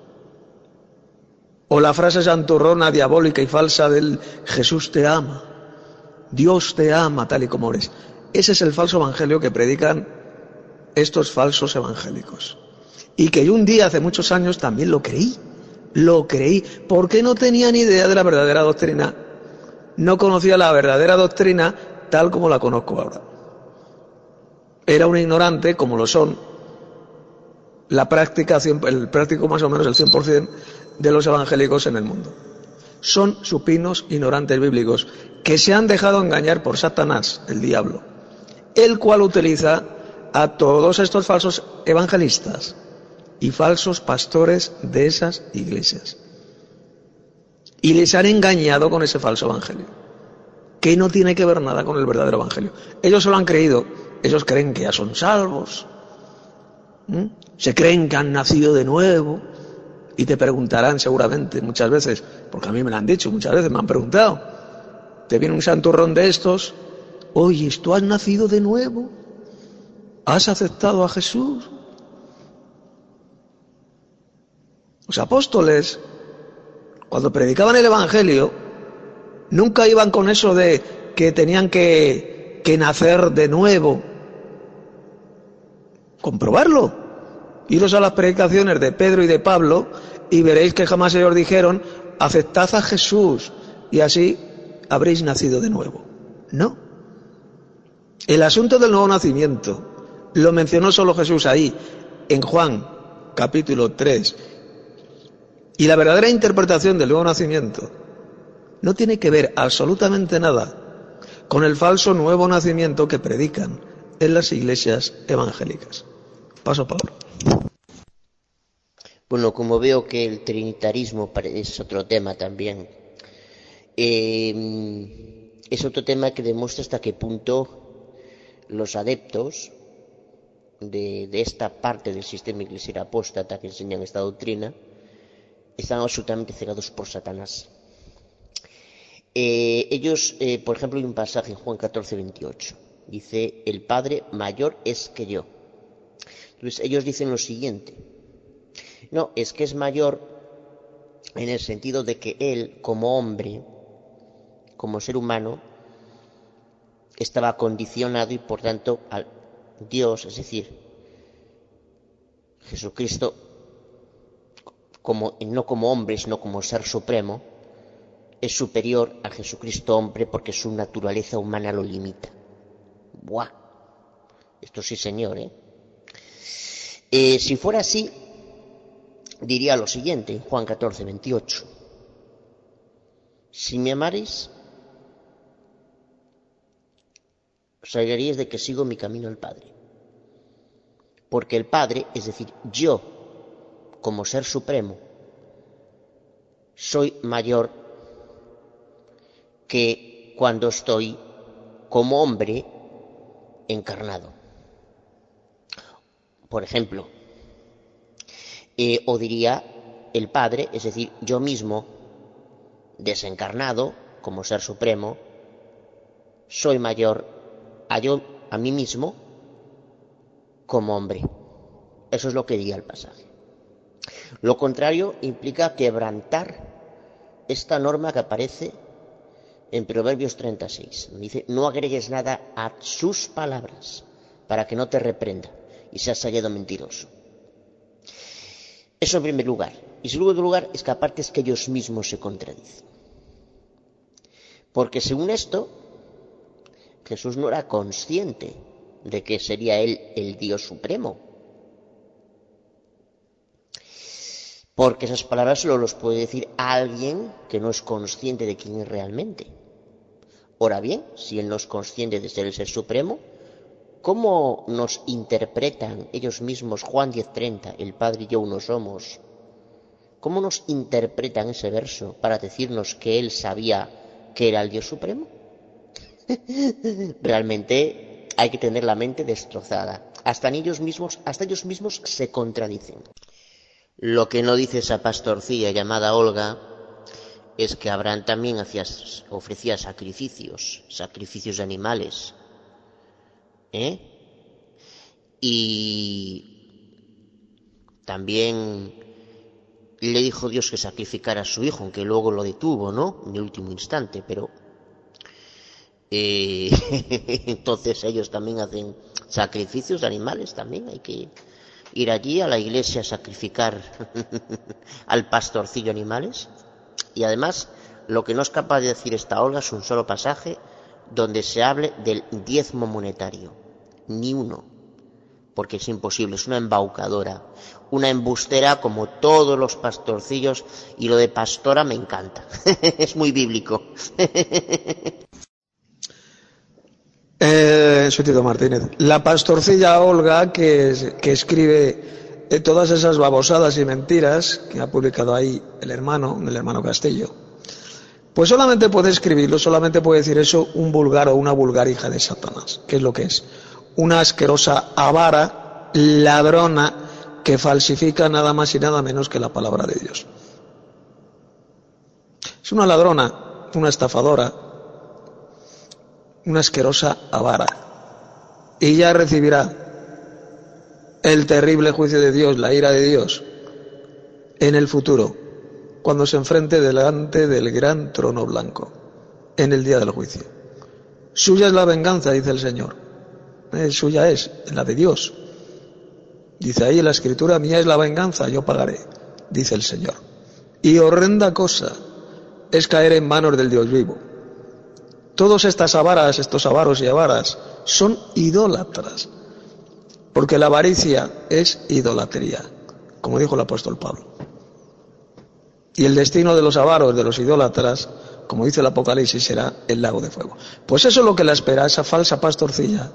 o la frase santurrona, diabólica y falsa del Jesús te ama, Dios te ama tal y como eres. Ese es el falso evangelio que predican estos falsos evangélicos. Y que yo un día, hace muchos años, también lo creí. Lo creí, porque no tenía ni idea de la verdadera doctrina. No conocía la verdadera doctrina tal como la conozco ahora. Era un ignorante, como lo son la práctica, el práctico más o menos el cien por ciento de los evangélicos en el mundo. Son supinos ignorantes bíblicos que se han dejado engañar por Satanás, el diablo, el cual utiliza a todos estos falsos evangelistas y falsos pastores de esas iglesias. Y les han engañado con ese falso evangelio, que no tiene que ver nada con el verdadero evangelio. Ellos se lo han creído, ellos creen que ya son salvos, ¿Mm? se creen que han nacido de nuevo, y te preguntarán seguramente muchas veces, porque a mí me lo han dicho muchas veces, me han preguntado, te viene un santurrón de estos, oye, ¿tú has nacido de nuevo? ¿Has aceptado a Jesús? Los apóstoles, cuando predicaban el Evangelio, nunca iban con eso de que tenían que, que nacer de nuevo. Comprobarlo. Iros a las predicaciones de Pedro y de Pablo y veréis que jamás ellos dijeron, aceptad a Jesús y así habréis nacido de nuevo. No. El asunto del nuevo nacimiento lo mencionó solo Jesús ahí, en Juan, capítulo tres. Y la verdadera interpretación del nuevo nacimiento no tiene que ver absolutamente nada con el falso nuevo nacimiento que predican en las iglesias evangélicas. Paso, Pablo. Bueno, como veo que el trinitarismo es otro tema también, eh, es otro tema que demuestra hasta qué punto los adeptos de, de esta parte del sistema eclesial apóstata que enseñan esta doctrina están absolutamente cegados por Satanás. Eh, ellos, eh, por ejemplo, hay un pasaje en Juan catorce, veintiocho, dice, el Padre mayor es que yo. Entonces ellos dicen lo siguiente, no, es que es mayor en el sentido de que él, como hombre, como ser humano, estaba condicionado y por tanto a Dios, es decir, Jesucristo, como, no como hombre, sino como ser supremo, es superior a Jesucristo hombre porque su naturaleza humana lo limita. ¡Buah! Esto sí, señor, ¿eh? Eh, si fuera así, diría lo siguiente, en Juan catorce, veintiocho. Si me amareis, os alegraréis de que sigo mi camino al Padre. Porque el Padre, es decir, yo, como ser supremo, soy mayor que cuando estoy como hombre encarnado. Por ejemplo, eh, o diría el Padre, es decir, yo mismo, desencarnado, como ser supremo, soy mayor a yo, a mí mismo, como hombre. Eso es lo que diría el pasaje. Lo contrario implica quebrantar esta norma que aparece en Proverbios treinta y seis. Dice, no agregues nada a sus palabras para que no te reprenda. y se ha hallado mentiroso. Eso en primer lugar. Y en segundo lugar, es que aparte es que ellos mismos se contradicen. Porque según esto, Jesús no era consciente de que sería él el Dios supremo. Porque esas palabras solo los puede decir alguien que no es consciente de quién es realmente. Ahora bien, si él no es consciente de ser el ser supremo, ¿cómo nos interpretan ellos mismos, Juan diez treinta, el Padre y yo uno somos? ¿Cómo nos interpretan ese verso para decirnos que él sabía que era el Dios supremo? Realmente hay que tener la mente destrozada. Hasta ellos mismos, hasta ellos mismos se contradicen. Lo que no dice esa pastorcilla llamada Olga es que Abraham también hacía, ofrecía sacrificios, sacrificios de animales. ¿Eh? Y también le dijo Dios que sacrificara a su hijo, aunque luego lo detuvo, ¿no? En el último instante, pero eh, entonces ellos también hacen sacrificios de animales, también hay que ir allí a la iglesia a sacrificar al pastorcillo animales. Y además, lo que no es capaz de decir esta Olga es un solo pasaje donde se hable del diezmo monetario. Ni uno. Porque es imposible, es una embaucadora, una embustera como todos los pastorcillos, y lo de pastora me encanta. Es muy bíblico. Eh, soy Tito Martínez. La pastorcilla Olga, que, que escribe eh, todas esas babosadas y mentiras que ha publicado ahí el hermano, el hermano Castillo, pues solamente puede escribirlo, solamente puede decir eso un vulgar o una vulgar hija de Satanás. ¿Qué es lo que es? Una asquerosa avara, ladrona, que falsifica nada más y nada menos que la palabra de Dios. Es una ladrona, una estafadora, una asquerosa avara. Y ya recibirá el terrible juicio de Dios, la ira de Dios, en el futuro, cuando se enfrente delante del gran trono blanco, en el día del juicio. Suya es la venganza, dice el Señor. Eh, suya es, la de Dios. Dice ahí en la Escritura, mía es la venganza, yo pagaré, dice el Señor. Y horrenda cosa es caer en manos del Dios vivo. Todas estas avaras, estos avaros y avaras, son idólatras, porque la avaricia es idolatría, como dijo el apóstol Pablo. Y el destino de los avaros, de los idólatras, como dice el Apocalipsis, será el lago de fuego. Pues eso es lo que la espera, esa falsa pastorcilla,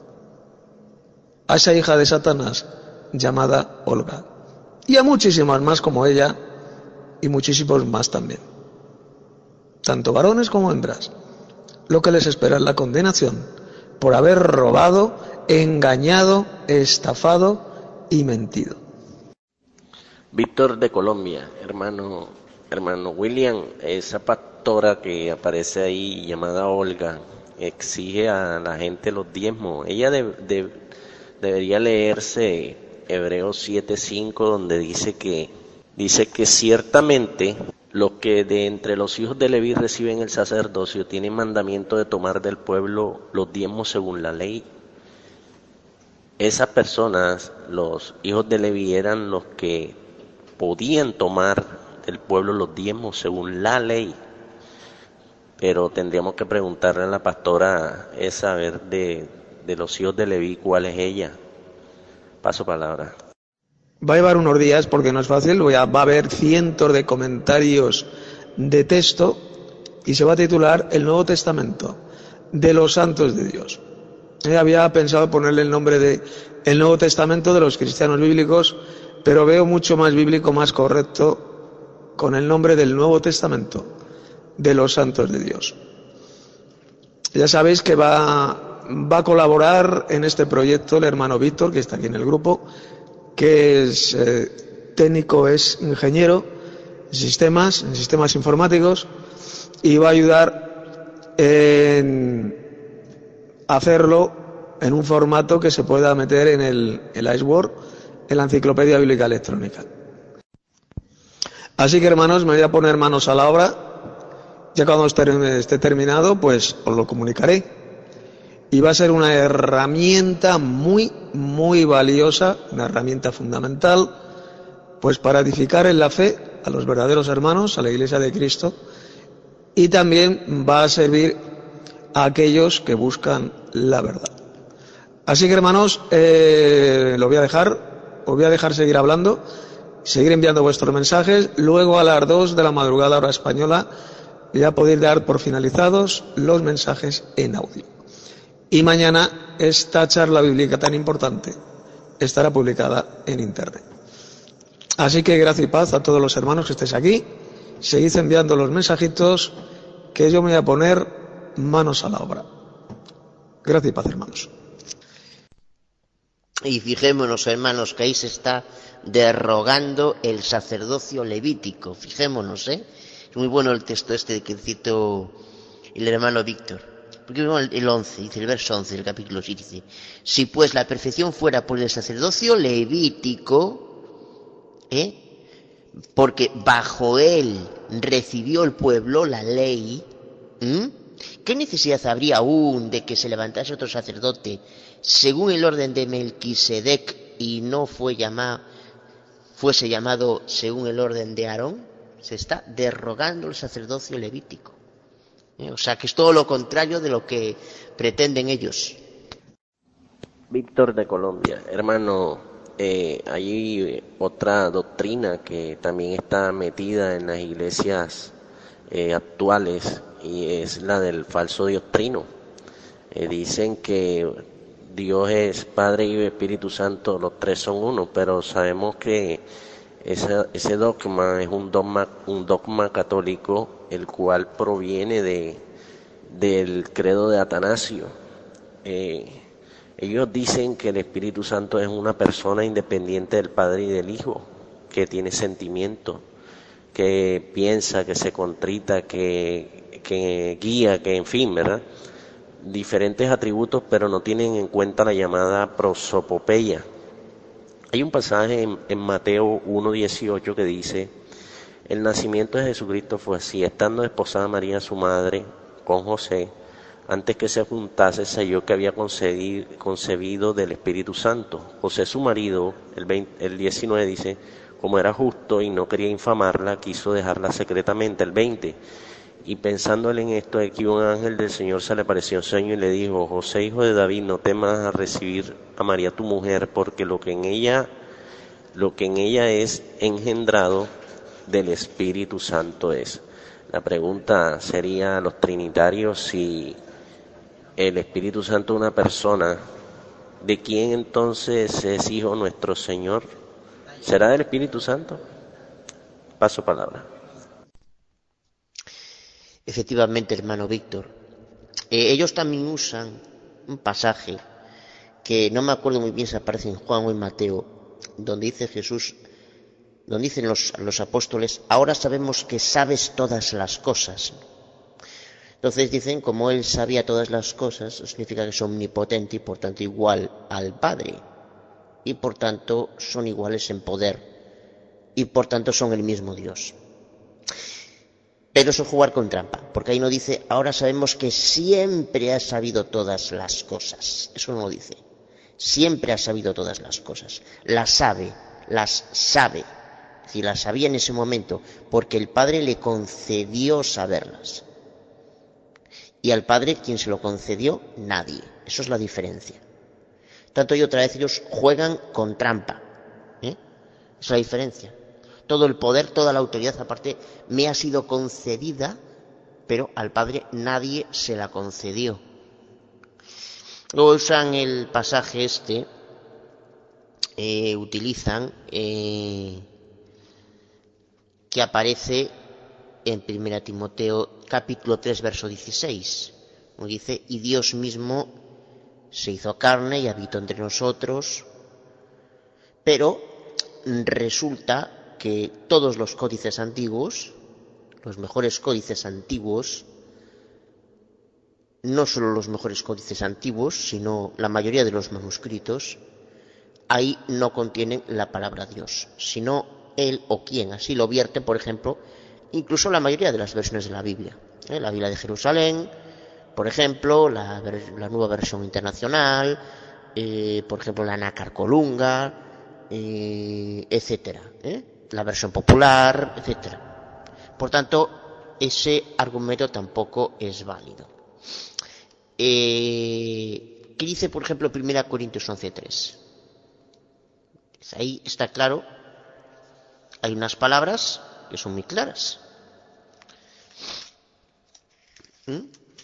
a esa hija de Satanás llamada Olga, y a muchísimas más como ella, y muchísimos más también, tanto varones como hembras. Lo que les espera es la condenación por haber robado, engañado, estafado y mentido. Víctor de Colombia, hermano, hermano William, esa pastora que aparece ahí llamada Olga, exige a la gente los diezmos. Ella de, de, debería leerse Hebreos siete cinco, donde dice que, dice que ciertamente los que de entre los hijos de Leví reciben el sacerdocio tienen mandamiento de tomar del pueblo los diezmos según la ley. Esas personas, los hijos de Leví, eran los que podían tomar del pueblo los diezmos según la ley. Pero tendríamos que preguntarle a la pastora esa, a ver de, de los hijos de Leví, ¿cuál es ella? Paso palabra. Va a llevar unos días porque no es fácil, va a haber cientos de comentarios de texto y se va a titular El Nuevo Testamento de los Santos de Dios. Eh, había pensado ponerle el nombre de El Nuevo Testamento de los Cristianos Bíblicos, pero veo mucho más bíblico, más correcto, con el nombre del Nuevo Testamento de los Santos de Dios. Ya sabéis que va, va a colaborar en este proyecto el hermano Víctor, que está aquí en el grupo, que es eh, técnico, es ingeniero en sistemas, en sistemas informáticos, y va a ayudar en hacerlo en un formato que se pueda meter en el, el iceWord, en la Enciclopedia Bíblica Electrónica. Así que, hermanos, me voy a poner manos a la obra. Ya cuando esté terminado, pues os lo comunicaré. y va a ser una herramienta muy, muy valiosa, una herramienta fundamental, pues para edificar en la fe a los verdaderos hermanos, a la Iglesia de Cristo, y también va a servir a aquellos que buscan la verdad. Así que, hermanos, eh, lo voy a dejar, os voy a dejar seguir hablando, seguir enviando vuestros mensajes. Luego, a las dos de la madrugada, hora española, ya podéis dar por finalizados los mensajes en audio. Y mañana esta charla bíblica tan importante estará publicada en internet. Así que gracia y paz a todos los hermanos que estéis aquí. Seguid enviando los mensajitos, que yo me voy a poner manos a la obra. Gracia y paz, hermanos. Y fijémonos, hermanos, que ahí se está derogando el sacerdocio levítico. Fijémonos, ¿eh? Es muy bueno el texto este que citó el hermano Víctor. Porque el once, dice el verso once del capítulo siete, dice: si pues la perfección fuera por el sacerdocio levítico, ¿eh? porque bajo él recibió el pueblo la ley, ¿eh? ¿qué necesidad habría aún de que se levantase otro sacerdote según el orden de Melquisedec y no fue llamado, fuese llamado según el orden de Aarón? Se está derogando el sacerdocio levítico. ¿Eh? O sea, que es todo lo contrario de lo que pretenden ellos. Víctor de Colombia, hermano, eh, hay otra doctrina que también está metida en las iglesias eh, actuales, y es la del falso Dios trino. Eh, dicen que Dios es Padre y Espíritu Santo, los tres son uno, pero sabemos que ese, ese dogma es un dogma, un dogma católico, el cual proviene de del credo de Atanasio. Eh, ellos dicen que el Espíritu Santo es una persona independiente del Padre y del Hijo, que tiene sentimiento, que piensa, que se contrita, que, que guía, que en fin, ¿verdad? Diferentes atributos, pero no tienen en cuenta la llamada prosopopeya. Hay un pasaje en, en Mateo uno dieciocho que dice: el nacimiento de Jesucristo fue así, estando desposada María su madre con José, antes que se juntase se halló que había concebido, concebido del Espíritu Santo. José su marido, el, veinte, el diecinueve dice, como era justo y no quería infamarla, quiso dejarla secretamente. El veinte, y pensándole en esto, aquí un ángel del Señor se le apareció en sueño y le dijo: José, hijo de David, no temas a recibir a María tu mujer, porque lo que en ella, lo que en ella es engendrado del Espíritu Santo es. La pregunta sería a los trinitarios: si el Espíritu Santo es una persona, ¿de quién entonces es hijo nuestro Señor? ¿Será del Espíritu Santo? Paso palabra. Efectivamente, hermano Víctor. Eh, ellos también usan un pasaje que no me acuerdo muy bien si aparece en Juan o en Mateo, donde dice Jesús, donde dicen los, los apóstoles: ahora sabemos que sabes todas las cosas. Entonces dicen, como él sabía todas las cosas, significa que es omnipotente y por tanto igual al Padre. Y por tanto son iguales en poder. Y por tanto son el mismo Dios. Pero eso es jugar con trampa, porque ahí no dice: ahora sabemos que siempre has sabido todas las cosas. Eso no lo dice. Siempre has sabido todas las cosas. Las sabe, las sabe. Es decir, las sabía en ese momento, porque el Padre le concedió saberlas. Y al Padre, ¿quién se lo concedió? Nadie. Eso es la diferencia. Tanto y otra vez ellos juegan con trampa. ¿Eh? Esa es la diferencia. Todo el poder, toda la autoridad, aparte, me ha sido concedida, pero al Padre nadie se la concedió. Luego usan el pasaje este, eh, utilizan, eh, que aparece en primera Timoteo capítulo tres, verso dieciséis, donde dice: y Dios mismo se hizo carne y habitó entre nosotros. Pero resulta que todos los códices antiguos, los mejores códices antiguos, no solo los mejores códices antiguos, sino la mayoría de los manuscritos, ahí no contienen la palabra Dios, sino él o quien así lo vierte. Por ejemplo, incluso la mayoría de las versiones de la Biblia, ¿eh? La Biblia de Jerusalén, por ejemplo, la, la nueva versión internacional, eh, por ejemplo, la Nácar Colunga, eh, etcétera, ¿eh? La versión popular, etcétera. Por tanto, ese argumento tampoco es válido. Eh, ¿Qué dice, por ejemplo, primera Corintios once tres? Ahí está claro, hay unas palabras que son muy claras. ¿Mm?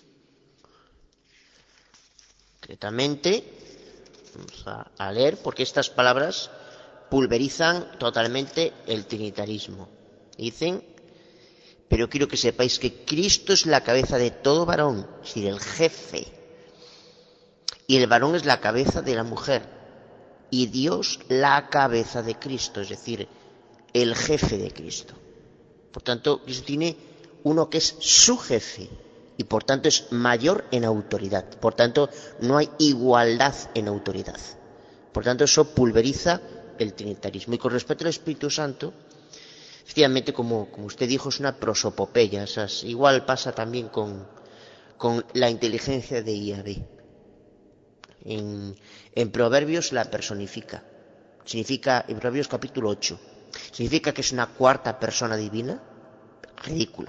Concretamente, vamos a, a leer, porque estas palabras pulverizan totalmente el trinitarismo. Dicen: pero quiero que sepáis que Cristo es la cabeza de todo varón, es decir, el jefe. Y el varón es la cabeza de la mujer. Y Dios la cabeza de Cristo, es decir, el jefe de Cristo. Por tanto, Cristo tiene uno que es su jefe y por tanto es mayor en autoridad. Por tanto, no hay igualdad en autoridad. Por tanto, eso pulveriza el trinitarismo. Y con respecto al Espíritu Santo, efectivamente, como, como usted dijo, es una prosopopeya. O sea, igual pasa también con, con la inteligencia de Yahvé. En, en Proverbios la personifica. Significa, en Proverbios capítulo ocho, significa que es una cuarta persona divina. Ridículo.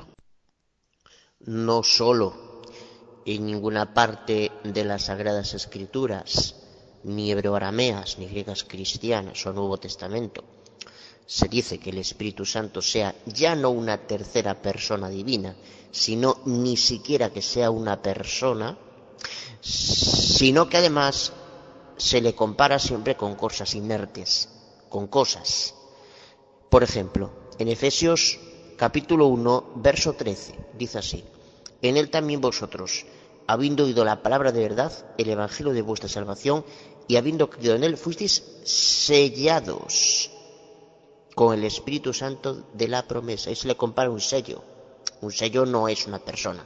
No solo en ninguna parte de las Sagradas Escrituras, ni hebreoarameas, ni griegas cristianas o Nuevo Testamento, se dice que el Espíritu Santo sea ya no una tercera persona divina, sino ni siquiera que sea una persona, sino que además se le compara siempre con cosas inertes, con cosas. Por ejemplo, en Efesios capítulo uno, verso trece, dice así: en él también vosotros, habiendo oído la palabra de verdad, el evangelio de vuestra salvación, y habiendo creído en él, fuisteis sellados con el Espíritu Santo de la promesa. Ahí se le compara un sello. Un sello no es una persona.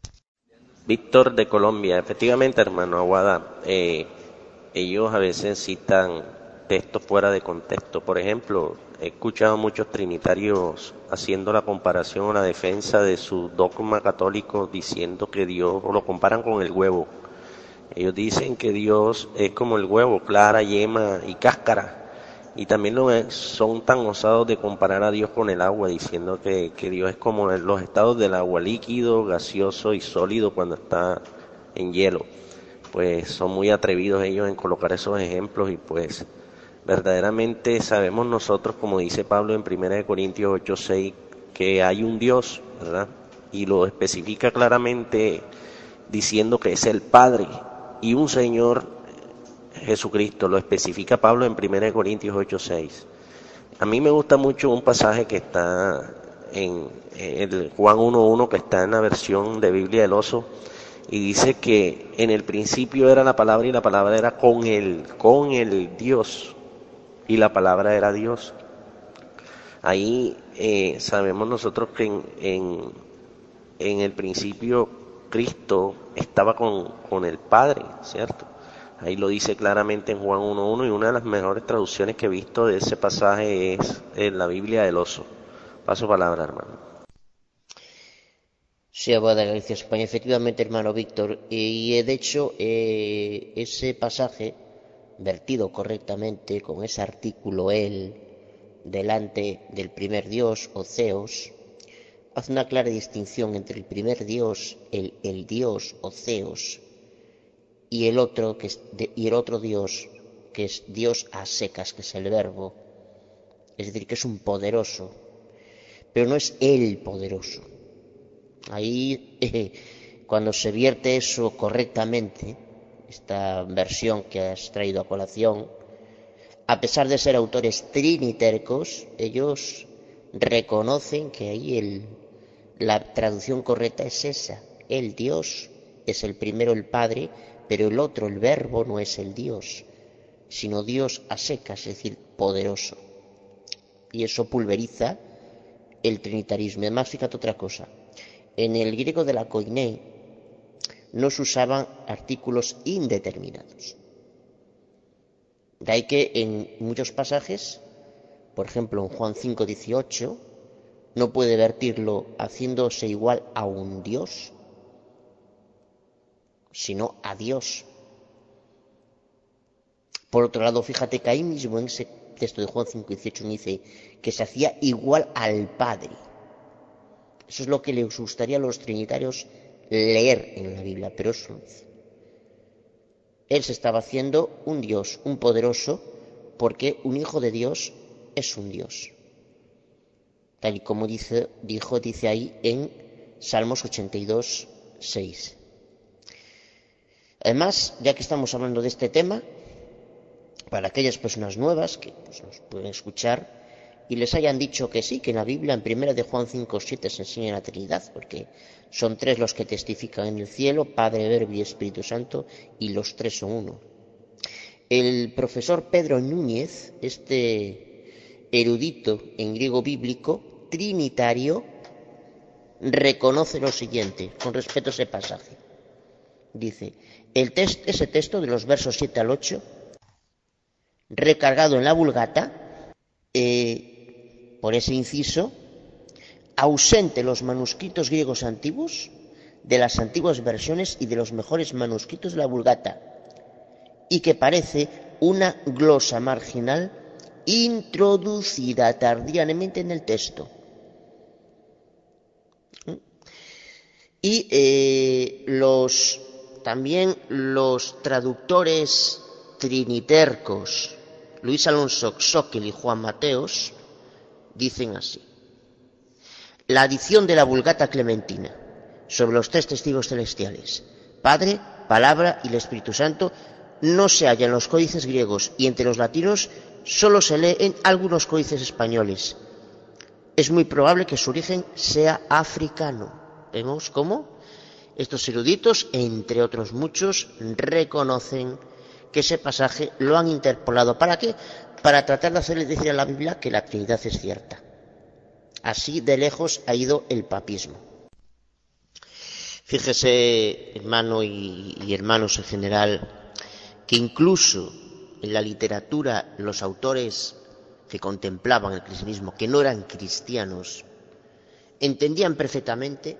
Víctor de Colombia, efectivamente, hermano Aguada, eh, ellos a veces citan textos fuera de contexto. Por ejemplo, he escuchado a muchos trinitarios haciendo la comparación o la defensa de su dogma católico, diciendo que Dios, o lo comparan con el huevo. Ellos dicen que Dios es como el huevo, clara, yema y cáscara. Y también lo es, son tan osados de comparar a Dios con el agua, diciendo que, que Dios es como los estados del agua, líquido, gaseoso y sólido cuando está en hielo. Pues son muy atrevidos ellos en colocar esos ejemplos y pues verdaderamente sabemos nosotros, como dice Pablo en primera Corintios ocho seis, que hay un Dios, ¿verdad? Y lo especifica claramente diciendo que es el Padre y un Señor Jesucristo. Lo especifica Pablo en primera Corintios ocho seis. A mí me gusta mucho un pasaje que está en el Juan uno uno, que está en la versión de Biblia del Oso, y dice que en el principio era la palabra y la palabra era con el, con el Dios, y la palabra era Dios. Ahí eh, sabemos nosotros que en, en, en el principio Cristo estaba con, con el Padre, ¿cierto? Ahí lo dice claramente en Juan uno uno, y una de las mejores traducciones que he visto de ese pasaje es en la Biblia del Oso. Paso palabra, hermano. Sí, Abogada de Galicia, España, efectivamente, hermano Víctor. Y de hecho, eh, ese pasaje, vertido correctamente con ese artículo él, delante del primer Dios o Theos, hace una clara distinción entre el primer Dios, el, el Dios o Theos, y el otro que es de, y el otro Dios, que es Dios a secas, que es el Verbo, es decir, que es un poderoso, pero no es el poderoso. Ahí, eh, cuando se vierte eso correctamente, esta versión que has traído a colación, a pesar de ser autores trinitéricos, ellos reconocen que ahí el, la traducción correcta es esa: el Dios es el primero, el Padre, pero el otro, el Verbo, no es el Dios, sino Dios a secas, es decir, poderoso. Y eso pulveriza el trinitarismo. Además, fíjate otra cosa: en el griego de la koiné no se usaban artículos indeterminados. De ahí que en muchos pasajes, por ejemplo en Juan cinco dieciocho, no puede vertirlo haciéndose igual a un Dios, sino a Dios. Por otro lado, fíjate que ahí mismo en ese texto de Juan cinco dieciocho dice que se hacía igual al Padre. Eso es lo que les gustaría a los trinitarios leer en la Biblia, pero eso no es. Él se estaba haciendo un Dios, un poderoso, porque un hijo de Dios es un Dios. Tal y como dice, dijo, dice ahí en Salmos ochenta y dos, seis. Además, ya que estamos hablando de este tema, para aquellas personas nuevas que pues, nos pueden escuchar y les hayan dicho que sí, que en la Biblia, en primera de Juan cinco, siete, se enseña la Trinidad, porque son tres los que testifican en el cielo, Padre, Verbo y Espíritu Santo, y los tres son uno. El profesor Pedro Núñez, este erudito en griego bíblico, trinitario, reconoce lo siguiente con respecto a ese pasaje. Dice, el test, ese texto de los versos siete al ocho, recargado en la Vulgata, eh, por ese inciso, ausente los manuscritos griegos antiguos, de las antiguas versiones y de los mejores manuscritos de la Vulgata, y que parece una glosa marginal introducida tardíamente en el texto. Y eh, los también los traductores trinitercos Luis Alonso Xóquel y Juan Mateos dicen así: la adición de la Vulgata Clementina sobre los tres testigos celestiales, Padre, Palabra y el Espíritu Santo, no se halla en los códices griegos, y entre los latinos solo se lee en algunos códices españoles. Es muy probable que su origen sea africano. Vemos cómo estos eruditos, entre otros muchos, reconocen que ese pasaje lo han interpolado. ¿Para qué? Para tratar de hacerle decir a la Biblia que la Trinidad es cierta. Así de lejos ha ido el papismo. Fíjese, hermano y, y hermanos en general, que incluso en la literatura los autores que contemplaban el cristianismo, que no eran cristianos, entendían perfectamente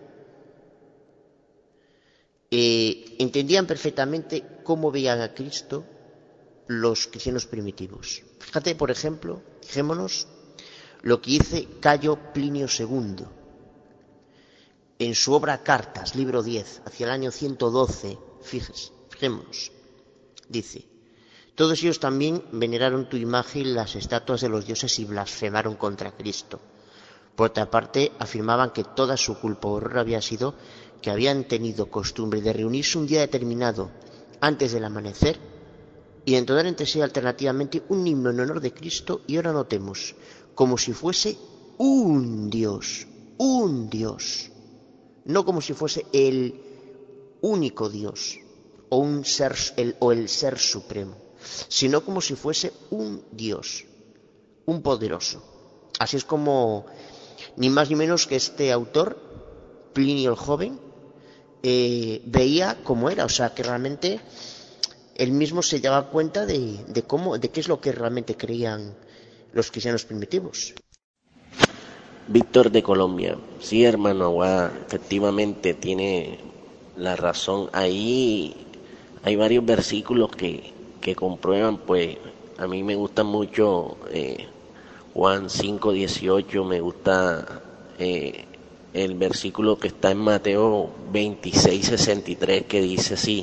eh, entendían perfectamente cómo veían a Cristo los cristianos primitivos. Fíjate, por ejemplo, fijémonos lo que dice Cayo Plinio segundo en su obra Cartas, libro diez, hacia el año ciento doce, fíjese, fijémonos, dice: todos ellos también veneraron tu imagen, las estatuas de los dioses, y blasfemaron contra Cristo. Por otra parte, afirmaban que toda su culpa o horror había sido que habían tenido costumbre de reunirse un día determinado antes del amanecer y de entonar entre sí alternativamente un himno en honor de Cristo, y ahora notemos, como si fuese un Dios, un Dios, no como si fuese el único Dios o un ser, el, o el ser supremo, sino como si fuese un Dios, un poderoso. Así es como, ni más ni menos que este autor, Plinio el Joven, eh, veía cómo era, o sea, que realmente él mismo se daba cuenta de, de cómo, de qué es lo que realmente creían los cristianos primitivos. Víctor de Colombia: sí, hermano Aguada, efectivamente tiene la razón. Ahí hay varios versículos que, que comprueban, pues a mí me gusta mucho eh, Juan cinco dieciocho, me gusta eh, el versículo que está en Mateo veintiséis sesenta y tres, que dice así,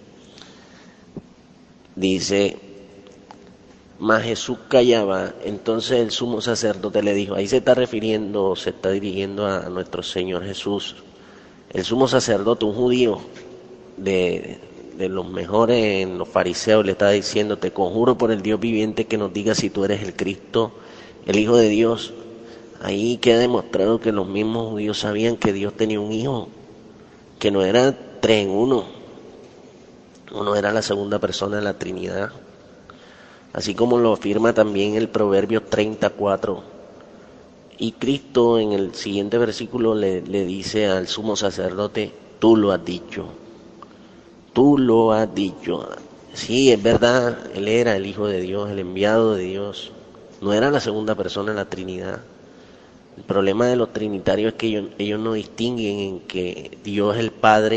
dice: mas Jesús callaba. Entonces el sumo sacerdote le dijo, ahí se está refiriendo, se está dirigiendo a nuestro Señor Jesús. El sumo sacerdote, un judío de, de los mejores, los fariseos, le está diciendo: te conjuro por el Dios viviente que nos diga si tú eres el Cristo, el Hijo de Dios. Ahí queda demostrado que los mismos judíos sabían que Dios tenía un hijo, que no era tres en uno, uno era la segunda persona de la Trinidad. Así como lo afirma también el Proverbio treinta y cuatro. Y Cristo en el siguiente versículo le, le dice al sumo sacerdote: tú lo has dicho, tú lo has dicho. Sí, es verdad, Él era el Hijo de Dios, el enviado de Dios, no era la segunda persona de la Trinidad. El problema de los trinitarios es que ellos, ellos no distinguen en que Dios es el Padre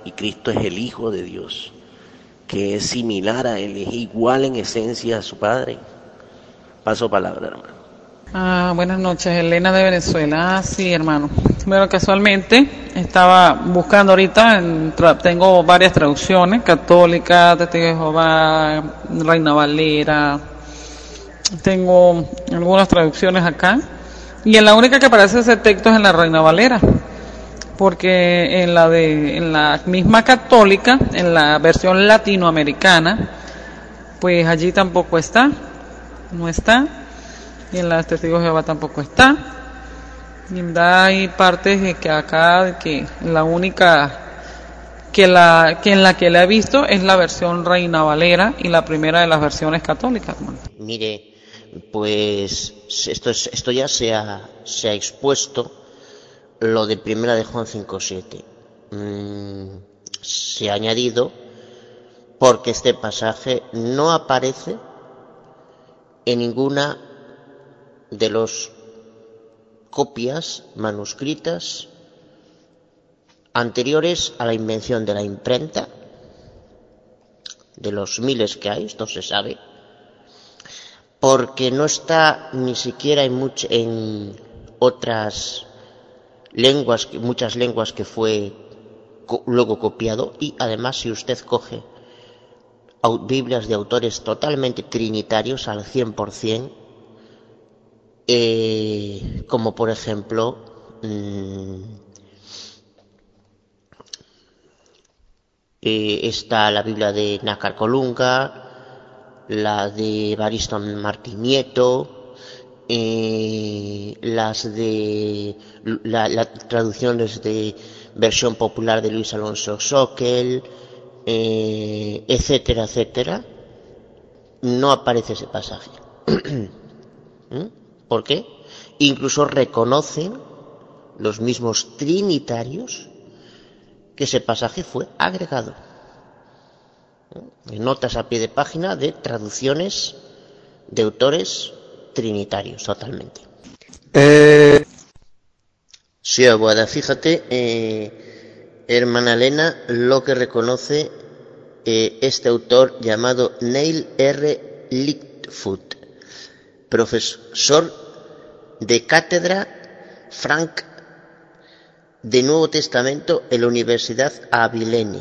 y Cristo es el Hijo de Dios, que es similar a Él, es igual en esencia a su Padre. Paso palabra, hermano. Ah, buenas noches, Elena de Venezuela. Ah, sí, hermano. Bueno, casualmente estaba buscando ahorita, en tra- tengo varias traducciones, católica, Testigo de Jehová, Reina Valera, tengo algunas traducciones acá, y en la única que aparece ese texto es en la Reina Valera, porque en la de, en la misma católica, en la versión latinoamericana, pues allí tampoco está, no está. Y en las Testigos de Jehová tampoco está. Y hay partes de que acá, que la única que la que en la que la he visto es la versión Reina Valera y la primera de las versiones católicas, hermano. Mire, pues esto es, esto ya se ha, se ha expuesto, lo de primera de Juan cinco siete. Mm, se ha añadido porque este pasaje no aparece en ninguna de las copias manuscritas anteriores a la invención de la imprenta, de los miles que hay, esto se sabe, porque no está ni siquiera en, much, en otras lenguas, muchas lenguas que fue co- luego copiado, y además si usted coge au- Biblias de autores totalmente trinitarios al cien por ciento, Eh, como por ejemplo mmm, eh, está la Biblia de Nácar Colunga, la de Evaristo Martí Nieto, eh, las de las la traducciones de versión popular de Luis Alonso Sockel, eh, etcétera, etcétera, no aparece ese pasaje. ¿Mm? ¿Por qué? Incluso reconocen los mismos trinitarios que ese pasaje fue agregado. En notas a pie de página de traducciones de autores trinitarios totalmente. Eh, Sí, Abuada, fíjate, eh, hermana Elena, lo que reconoce eh, este autor llamado Neil R. Lightfoot, profesor de cátedra Frank de Nuevo Testamento en la Universidad Abilene,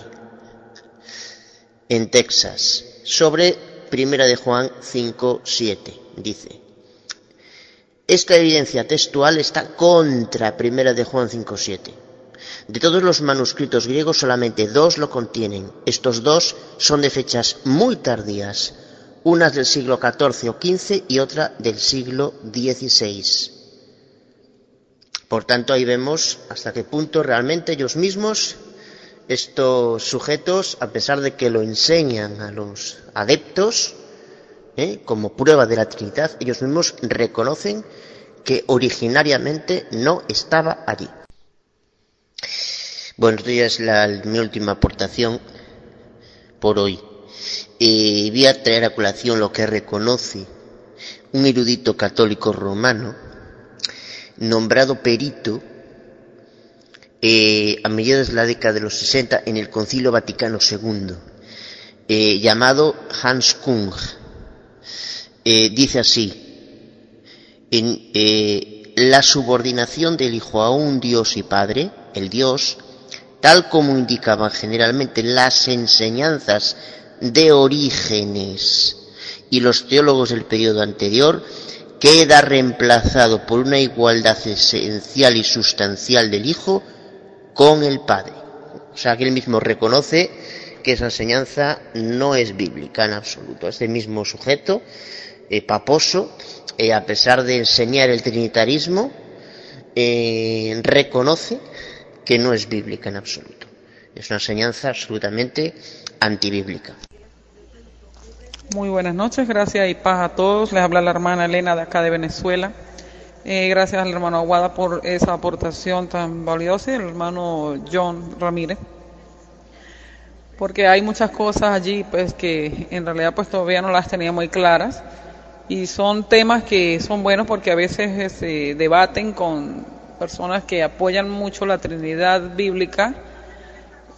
en Texas, sobre Primera de Juan cinco siete. Dice: esta evidencia textual está contra Primera de Juan cinco siete. De todos los manuscritos griegos solamente dos lo contienen. Estos dos son de fechas muy tardías, una del siglo catorce o quince y otra del siglo dieciséis. Por tanto, ahí vemos hasta qué punto realmente ellos mismos, estos sujetos, a pesar de que lo enseñan a los adeptos, ¿eh? como prueba de la Trinidad, ellos mismos reconocen que originariamente no estaba allí. Bueno, esto ya es la, mi última aportación por hoy. Eh, voy a traer a colación lo que reconoce un erudito católico romano, nombrado perito eh, a mediados de la década de los sesenta en el Concilio Vaticano segundo, eh, llamado Hans Kung. Eh, dice así: en, eh, la subordinación del Hijo a un Dios y Padre, el Dios, tal como indicaban generalmente las enseñanzas de Orígenes y los teólogos del periodo anterior, queda reemplazado por una igualdad esencial y sustancial del Hijo con el Padre. O sea, que él mismo reconoce que esa enseñanza no es bíblica en absoluto. Este mismo sujeto, eh, paposo, eh, a pesar de enseñar el trinitarismo, eh, reconoce que no es bíblica en absoluto. Es una enseñanza absolutamente antibíblica. Muy buenas noches, gracias y paz a todos. Les habla la hermana Elena de acá de Venezuela. Eh, gracias al hermano Aguada por esa aportación tan valiosa y al hermano John Ramírez. Porque hay muchas cosas allí pues que en realidad pues todavía no las tenía muy claras. Y son temas que son buenos porque a veces se debaten con personas que apoyan mucho la Trinidad bíblica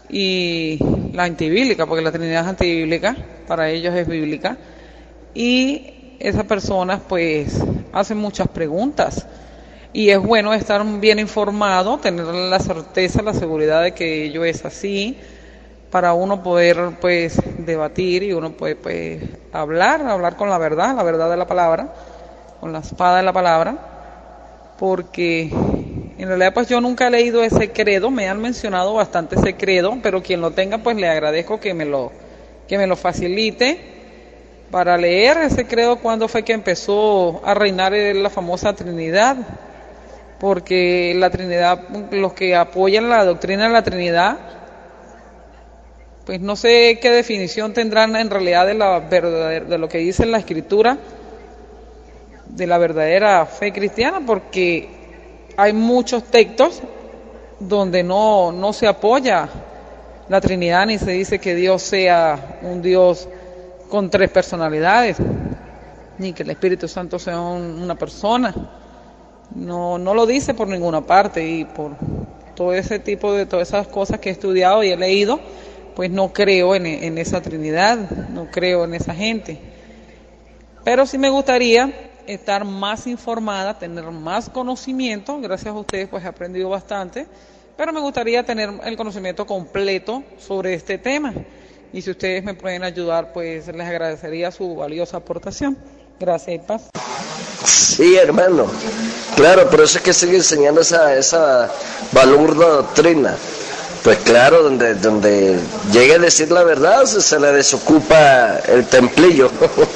y la antibíblica, porque la Trinidad es antibíblica, para ellos es bíblica, y esas personas pues hacen muchas preguntas, y es bueno estar bien informado, tener la certeza, la seguridad de que ello es así, para uno poder pues debatir y uno puede pues hablar, hablar con la verdad, la verdad de la palabra, con la espada de la palabra, porque en realidad pues yo nunca he leído ese credo, me han mencionado bastante ese credo, pero quien lo tenga pues le agradezco que me lo, que me lo facilite para leer ese credo. Cuando fue que empezó a reinar la famosa Trinidad, porque la Trinidad, los que apoyan la doctrina de la Trinidad, pues no sé qué definición tendrán en realidad de la verdadera, de lo que dice la Escritura, de la verdadera fe cristiana, porque hay muchos textos donde no, no se apoya la Trinidad, ni se dice que Dios sea un Dios con tres personalidades, ni que el Espíritu Santo sea un, una persona. No, no lo dice por ninguna parte, y por todo ese tipo de, todas esas cosas que he estudiado y he leído, pues no creo en, en esa Trinidad, no creo en esa gente. Pero sí me gustaría estar más informada, tener más conocimiento. Gracias a ustedes pues he aprendido bastante, pero me gustaría tener el conocimiento completo sobre este tema, y si ustedes me pueden ayudar pues les agradecería su valiosa aportación. Gracias y paz. Sí, hermano, claro, por eso es que sigue enseñando esa, esa balurda doctrina. Pues claro, donde, donde llegue a decir la verdad se, se le desocupa el templillo.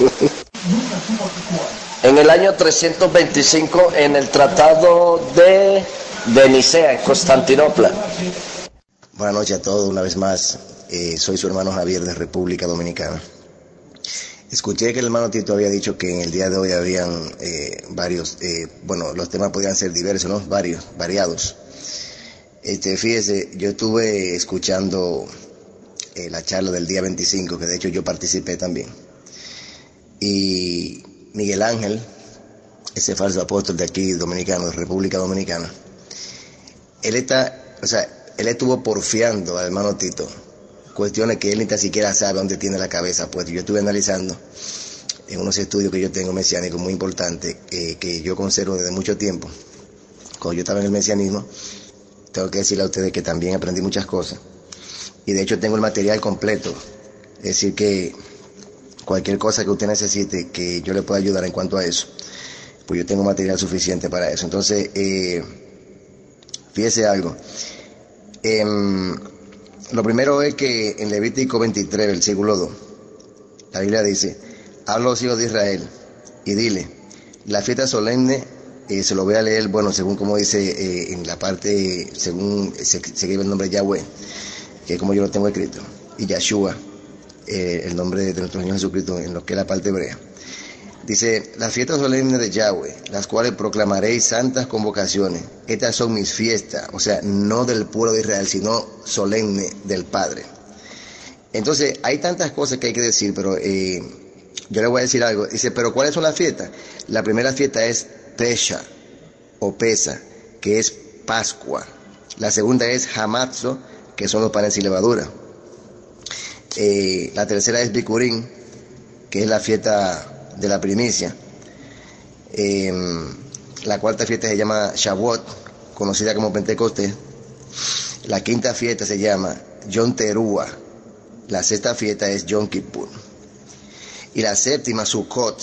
En el año trescientos veinticinco, en el Tratado de, de Nicea, en Constantinopla. Buenas noches a todos, una vez más. Eh, soy su hermano Javier de República Dominicana. Escuché que el hermano Tito había dicho que en el día de hoy habían eh, varios, eh, bueno, los temas podrían ser diversos, ¿no? Varios, variados. Este, fíjese, yo estuve escuchando eh, la charla del día veinticinco, que de hecho yo participé también. Y Miguel Ángel, ese falso apóstol de aquí, dominicano, de República Dominicana, él está, o sea, él estuvo porfiando al hermano Tito cuestiones que él ni tan siquiera sabe dónde tiene la cabeza, pues yo estuve analizando en unos estudios que yo tengo mesiánicos muy importantes, eh, que yo conservo desde mucho tiempo. Cuando yo estaba en el mesianismo, tengo que decirle a ustedes que también aprendí muchas cosas, y de hecho tengo el material completo, es decir que cualquier cosa que usted necesite que yo le pueda ayudar en cuanto a eso, pues yo tengo material suficiente para eso. Entonces, eh, fíjese algo. Eh, lo primero es que en Levítico veintitrés, versículo dos, la Biblia dice: habla a los hijos de Israel y dile, la fiesta solemne, eh, se lo voy a leer, bueno, según como dice eh, en la parte, según se, se escribe el nombre de Yahweh, que es como yo lo tengo escrito, y Yahshua, eh, el nombre de nuestro Señor Jesucristo, en lo que es la parte hebrea. Dice: las fiestas solemnes de Yahweh, las cuales proclamaréis santas convocaciones. Estas son mis fiestas, o sea, no del pueblo de Israel, sino solemne del Padre. Entonces, hay tantas cosas que hay que decir, pero eh, yo le voy a decir algo. Dice, ¿pero cuáles son las fiestas? La primera fiesta es Pesha, o Pesa, que es Pascua. La segunda es Hamatzo, que son los panes sin levadura. Eh, la tercera es Bikurim, que es la fiesta de la primicia. Eh, la cuarta fiesta se llama Shavuot, conocida como Pentecostés. La quinta fiesta se llama Yom Teruah. La sexta fiesta es Yom Kippur. Y la séptima, Sukkot,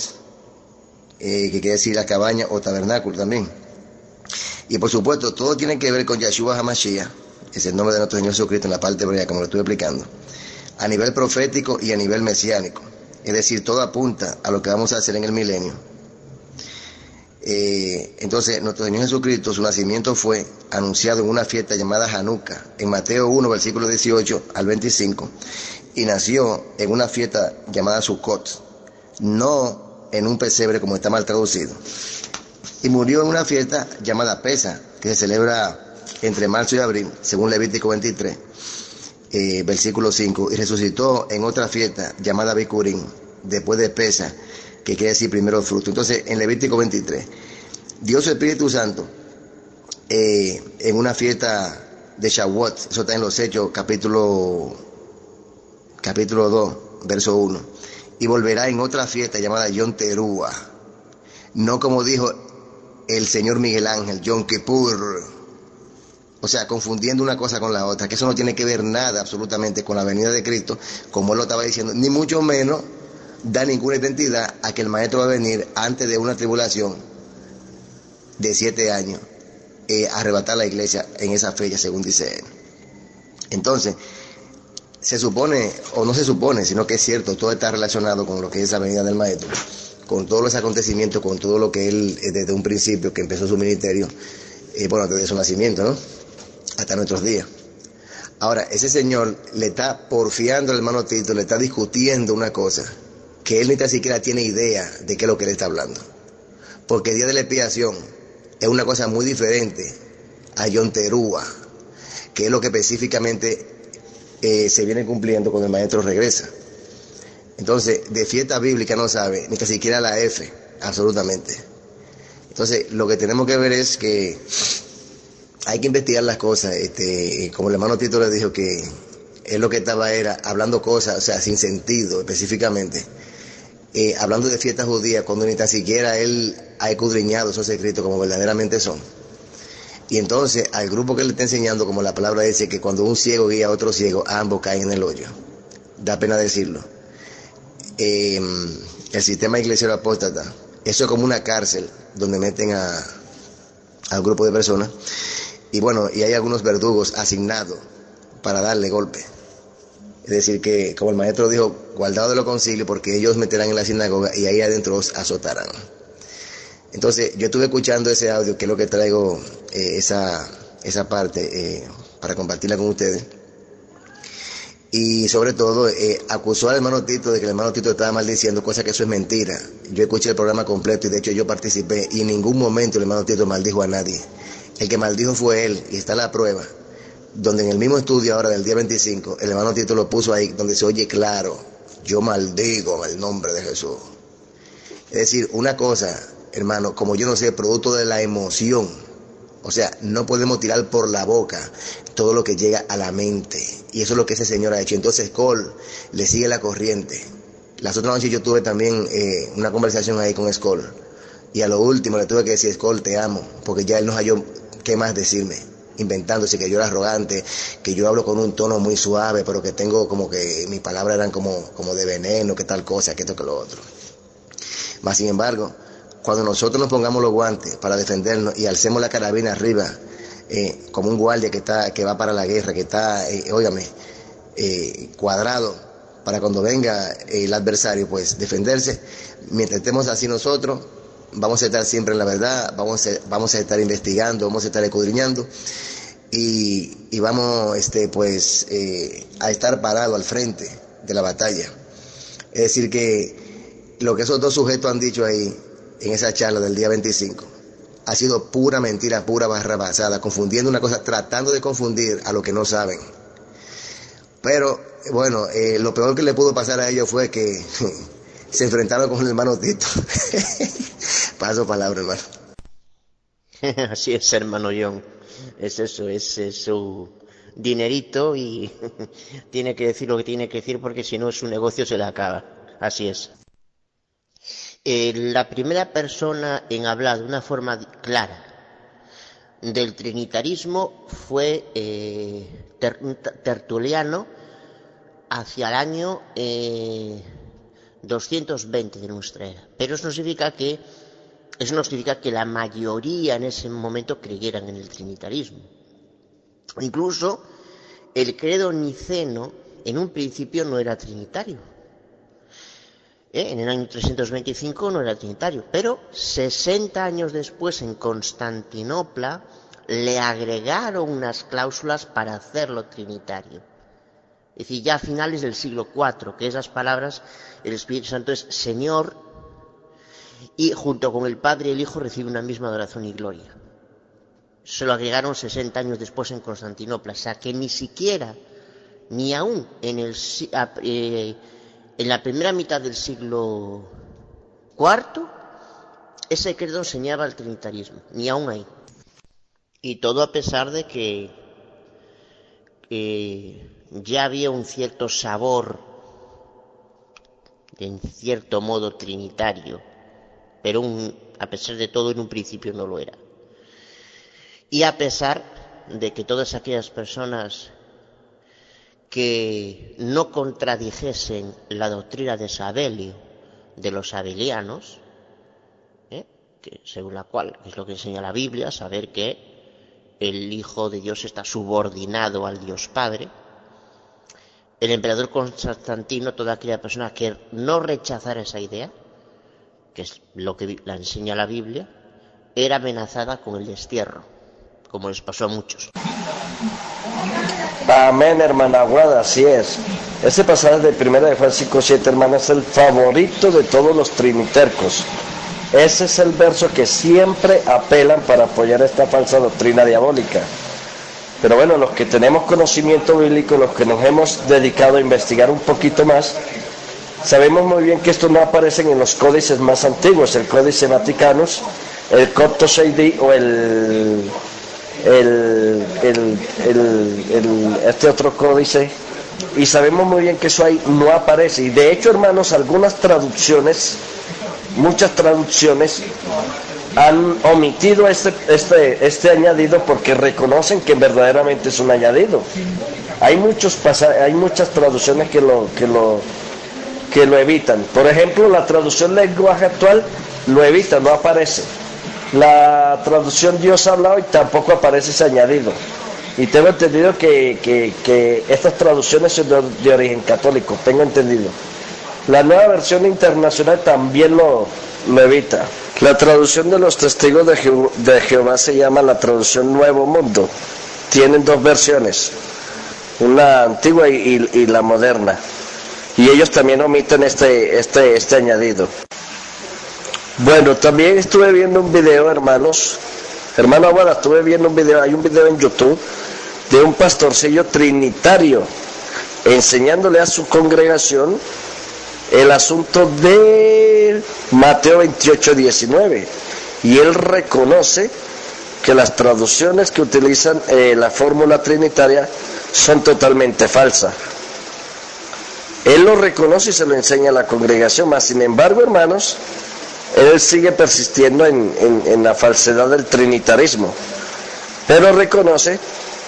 eh, que quiere decir la cabaña o tabernáculo también. Y por supuesto, todo tiene que ver con Yahshua HaMashiach, es el nombre de nuestro Señor Jesucristo en la parte hebrea, como lo estuve explicando, a nivel profético y a nivel mesiánico. Es decir, todo apunta a lo que vamos a hacer en el milenio. Eh, entonces, nuestro Señor Jesucristo, su nacimiento fue anunciado en una fiesta llamada Hanukkah, en Mateo uno, versículo dieciocho al veinticinco, y nació en una fiesta llamada Sukkot, no en un pesebre como está mal traducido, y murió en una fiesta llamada Pesa, que se celebra entre marzo y abril, según Levítico veintitrés. Eh, versículo cinco, y resucitó en otra fiesta llamada Bikurim, después de Pesa, que quiere decir primero fruto. Entonces, en Levítico veintitrés, Dios Espíritu Santo, eh, en una fiesta de Shavuot, eso está en los Hechos, capítulo, capítulo dos, verso uno. Y volverá en otra fiesta llamada Yom Teruah, no como dijo el señor Miguel Ángel, Yom Kippur, o sea, confundiendo una cosa con la otra, que eso no tiene que ver nada absolutamente con la venida de Cristo, como él lo estaba diciendo, ni mucho menos da ninguna identidad a que el maestro va a venir antes de una tribulación de siete años, eh, a arrebatar la iglesia en esa fecha, según dice él. Entonces, se supone, o no se supone, sino que es cierto, todo está relacionado con lo que es la venida del maestro, con todos los acontecimientos, con todo lo que él, desde un principio que empezó su ministerio, eh, bueno, desde su nacimiento, ¿no?, hasta nuestros días. Ahora, ese señor le está porfiando al hermano Tito, le está discutiendo una cosa que él ni tan siquiera tiene idea de qué es lo que él está hablando. Porque el día de la expiación es una cosa muy diferente a Yom Teruah, que es lo que específicamente eh, se viene cumpliendo cuando el maestro regresa. Entonces, de fiesta bíblica no sabe, ni tan siquiera la F, absolutamente. Entonces, lo que tenemos que ver es que hay que investigar las cosas, este, como el hermano Tito le dijo que él lo que estaba era hablando cosas, o sea, sin sentido específicamente, eh, hablando de fiestas judías cuando ni tan siquiera él ha escudriñado esos escritos como verdaderamente son. Y entonces al grupo que le está enseñando, como la palabra dice, que cuando un ciego guía a otro ciego, ambos caen en el hoyo. Da pena decirlo. Eh, el sistema iglesiero apóstata, eso es como una cárcel donde meten a, a un grupo de personas. Y bueno, y hay algunos verdugos asignados para darle golpe. Es decir, que como el maestro dijo, guardado de los concilios, porque ellos meterán en la sinagoga y ahí adentro os azotarán. Entonces, yo estuve escuchando ese audio, que es lo que traigo, eh, esa, esa parte, eh, para compartirla con ustedes. Y sobre todo, eh, acusó al hermano Tito de que el hermano Tito estaba maldiciendo, cosa que eso es mentira. Yo escuché el programa completo y de hecho yo participé, y en ningún momento el hermano Tito maldijo a nadie. El que maldijo fue él, y está la prueba, donde en el mismo estudio ahora del día veinticinco, el hermano Tito lo puso ahí, donde se oye claro, yo maldigo el nombre de Jesús. Es decir, una cosa, hermano, como yo no sé, producto de la emoción, o sea, no podemos tirar por la boca todo lo que llega a la mente, y eso es lo que ese señor ha hecho. Entonces Cole le sigue la corriente. Las otras noches yo tuve también eh, una conversación ahí con Skoll, y a lo último le tuve que decir, Skoll, te amo, porque ya él no halló qué más decirme, inventándose que yo era arrogante, que yo hablo con un tono muy suave, pero que tengo como que mis palabras eran como, como de veneno, que tal cosa, que esto, que lo otro. Mas sin embargo, cuando nosotros nos pongamos los guantes para defendernos y alcemos la carabina arriba, eh, como un guardia que está, que va para la guerra, que está, eh, óigame, eh, cuadrado, para cuando venga eh, el adversario, pues defenderse, mientras estemos así nosotros, vamos a estar siempre en la verdad, vamos a, vamos a estar investigando, vamos a estar escudriñando, y, y vamos este, pues, eh, a estar parados al frente de la batalla. Es decir que lo que esos dos sujetos han dicho ahí, en esa charla del día veinticinco, ha sido pura mentira, pura barrabasada, confundiendo una cosa, tratando de confundir a los que no saben. Pero, bueno, eh, lo peor que le pudo pasar a ellos fue que se enfrentaron con el hermano Tito. Paso palabra, hermano. Así es, hermano John. Es eso, es, es su dinerito y tiene que decir lo que tiene que decir, porque si no su negocio se le acaba. Así es. Eh, la primera persona en hablar de una forma clara del trinitarismo fue eh, ter, Tertuliano hacia el año eh, doscientos veinte de nuestra era. Pero eso no significa que eso no significa que la mayoría en ese momento creyeran en el trinitarismo. Incluso el credo niceno en un principio no era trinitario. ¿Eh? En el año trescientos veinticinco no era trinitario, pero sesenta años después en Constantinopla le agregaron unas cláusulas para hacerlo trinitario. Es decir, ya a finales del siglo cuarto, que esas palabras, el Espíritu Santo es Señor, y junto con el Padre y el Hijo recibe una misma adoración y gloria. Se lo agregaron sesenta años después en Constantinopla, o sea que ni siquiera, ni aún en el... Eh, en la primera mitad del siglo cuarto, ese credo enseñaba el trinitarismo, ni aún ahí. Y todo a pesar de que eh, ya había un cierto sabor, en cierto modo trinitario, pero un, a pesar de todo en un principio no lo era. Y a pesar de que todas aquellas personas que no contradijesen la doctrina de Sabelio, de los sabelianos, ¿eh? que según la cual es lo que enseña la Biblia, saber que el Hijo de Dios está subordinado al Dios Padre, el emperador Constantino, toda aquella persona que no rechazara esa idea, que es lo que la enseña la Biblia, era amenazada con el destierro, como les pasó a muchos. Amén, hermana Aguada, así es. Ese pasaje de primera de Juan cinco siete, hermana, es el favorito de todos los trinitercos. Ese es el verso que siempre apelan para apoyar esta falsa doctrina diabólica. Pero bueno, los que tenemos conocimiento bíblico, los que nos hemos dedicado a investigar un poquito más, sabemos muy bien que estos no aparecen en los códices más antiguos, el Códice Vaticanus, el Copto Seidí o el, el, el, el, el, este otro códice, y sabemos muy bien que eso ahí no aparece. Y de hecho, hermanos, algunas traducciones, muchas traducciones, han omitido este, este, este añadido porque reconocen que verdaderamente es un añadido. Hay muchos pasa- hay muchas traducciones que lo, que lo que lo evitan. Por ejemplo, la traducción lenguaje actual lo evita, no aparece. La traducción Dios ha hablado y tampoco aparece ese añadido. Y tengo entendido que, que, que estas traducciones son de, de origen católico, tengo entendido. La nueva versión internacional también lo, lo evita. La traducción de los testigos de, Je- de Jehová se llama la traducción Nuevo Mundo. Tienen dos versiones, una antigua y, y, y la moderna. Y ellos también omiten este, este, este añadido. Bueno, también estuve viendo un video, hermanos. Hermano Aguada, estuve viendo un video, hay un video en YouTube de un pastorcillo trinitario enseñándole a su congregación el asunto de Mateo veintiocho diecinueve, y él reconoce que las traducciones que utilizan eh, la fórmula trinitaria son totalmente falsas. Él lo reconoce y se lo enseña a la congregación, mas sin embargo, hermanos, él sigue persistiendo en, en, en la falsedad del trinitarismo, pero reconoce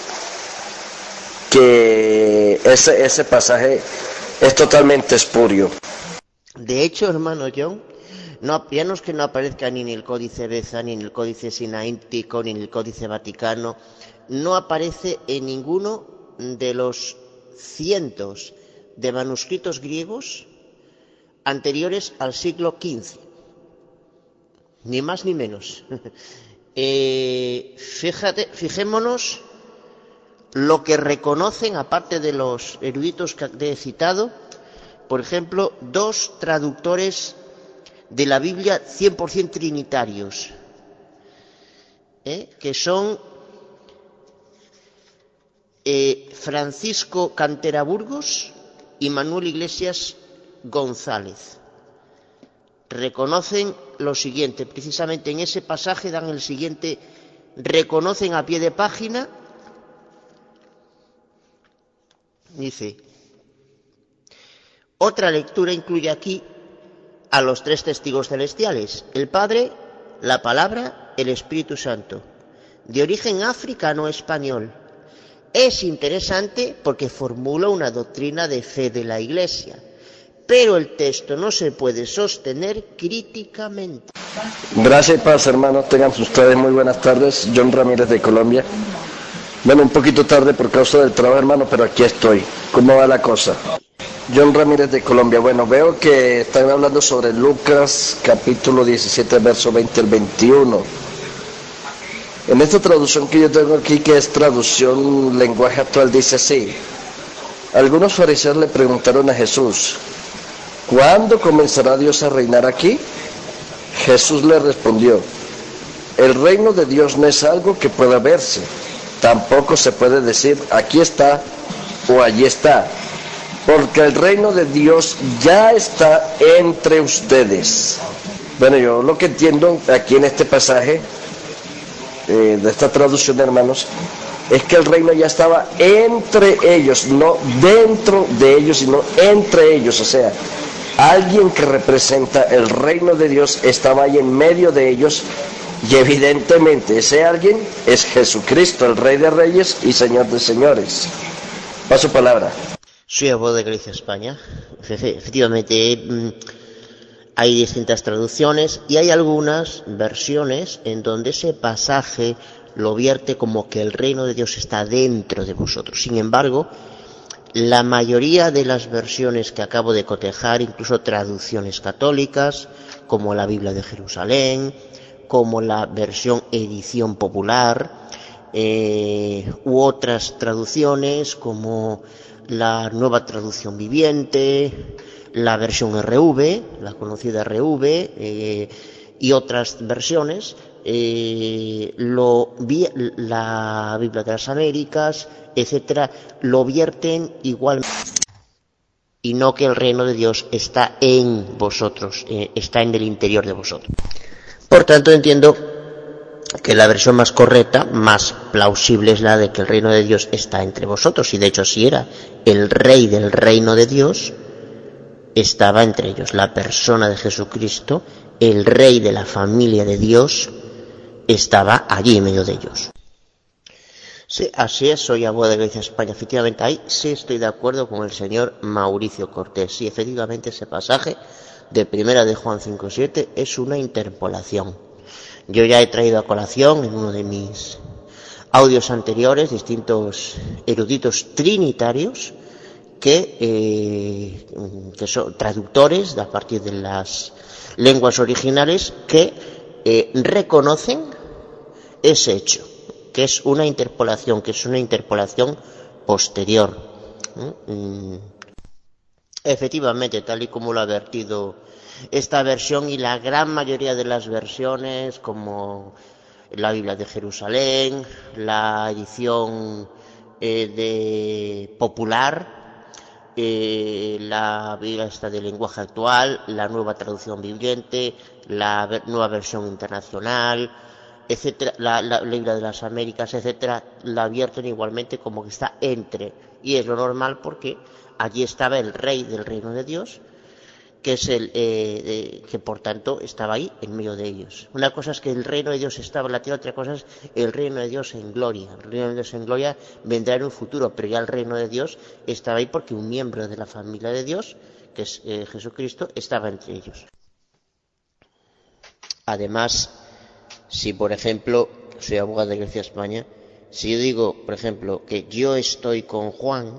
que ese, ese pasaje es totalmente espurio. De hecho, hermano John, no, ya no es que no aparezca ni en el Códice Beza, ni en el Códice Sinaítico, ni en el Códice Vaticano, no aparece en ninguno de los cientos de manuscritos griegos anteriores al siglo quince, ni más ni menos. eh, fíjate, fijémonos lo que reconocen, aparte de los eruditos que he citado, por ejemplo, dos traductores de la Biblia cien por ciento trinitarios, ¿eh? que son eh, Francisco Cantera Burgos y Manuel Iglesias González. Reconocen lo siguiente, precisamente en ese pasaje dan el siguiente, reconocen a pie de página, dice: otra lectura incluye aquí a los tres testigos celestiales, el Padre, la Palabra, el Espíritu Santo, de origen africano-español. Es interesante porque formula una doctrina de fe de la Iglesia, pero el texto no se puede sostener críticamente. Gracias y paz, hermanos, tengan ustedes muy buenas tardes. John Ramírez de Colombia. Bueno, un poquito tarde por causa del trabajo, hermano, pero aquí estoy. ¿Cómo va la cosa? John Ramírez de Colombia. Bueno, veo que están hablando sobre Lucas capítulo diecisiete, verso veinte al veintiuno. En esta traducción que yo tengo aquí, que es traducción lenguaje actual, dice así: algunos fariseos le preguntaron a Jesús, ¿cuándo comenzará Dios a reinar aquí? Jesús le respondió, el reino de Dios no es algo que pueda verse, tampoco se puede decir aquí está o allí está, porque el reino de Dios ya está entre ustedes. Bueno, yo lo que entiendo aquí en este pasaje, eh, de esta traducción, hermanos, es que el reino ya estaba entre ellos, no dentro de ellos, sino entre ellos. O sea, alguien que representa el reino de Dios estaba ahí en medio de ellos, y evidentemente ese alguien es Jesucristo, el Rey de Reyes y Señor de Señores. Paso palabra. Soy abogado de Galicia, España. Efectivamente, hay distintas traducciones y hay algunas versiones en donde ese pasaje lo vierte como que el reino de Dios está dentro de vosotros. Sin embargo, la mayoría de las versiones que acabo de cotejar, incluso traducciones católicas, como la Biblia de Jerusalén, como la versión edición popular, eh, u otras traducciones como la nueva traducción viviente, la versión R V, la conocida R V, eh, y otras versiones, eh, lo, la Biblia de las Américas, etcétera, lo vierten igualmente. Y no que el reino de Dios está en vosotros, eh, está en el interior de vosotros. Por tanto, entiendo que la versión más correcta, más plausible, es la de que el reino de Dios está entre vosotros. Y de hecho, si era el rey del reino de Dios, estaba entre ellos. La persona de Jesucristo, el rey de la familia de Dios, estaba allí en medio de ellos. Sí, así es, soy abogado de Galicia, España. Efectivamente, ahí sí estoy de acuerdo con el señor Mauricio Cortés. Sí, efectivamente, ese pasaje de Primera de Juan cinco siete es una interpolación. Yo ya he traído a colación en uno de mis audios anteriores distintos eruditos trinitarios que, eh, que son traductores a partir de las lenguas originales que eh, reconocen ese hecho, que es una interpolación, que es una interpolación posterior. ¿Mm? Efectivamente, tal y como lo ha vertido esta versión y la gran mayoría de las versiones, como la Biblia de Jerusalén, la edición eh, de popular, eh, la Biblia esta de lenguaje actual, la nueva traducción viviente, la ver, nueva versión internacional, etcétera, la, la, la Biblia de las Américas, etcétera, la vierten igualmente como que está entre, y es lo normal porque allí estaba el rey del reino de Dios, que es el eh, de, que por tanto estaba ahí en medio de ellos. Una cosa es que el reino de Dios estaba en la tierra, otra cosa es el reino de Dios en gloria. El reino de Dios en gloria vendrá en un futuro, pero ya el reino de Dios estaba ahí porque un miembro de la familia de Dios, que es eh, Jesucristo, estaba entre ellos. Además, si por ejemplo, soy abogado de Galicia, España, si yo digo, por ejemplo, que yo estoy con Juan,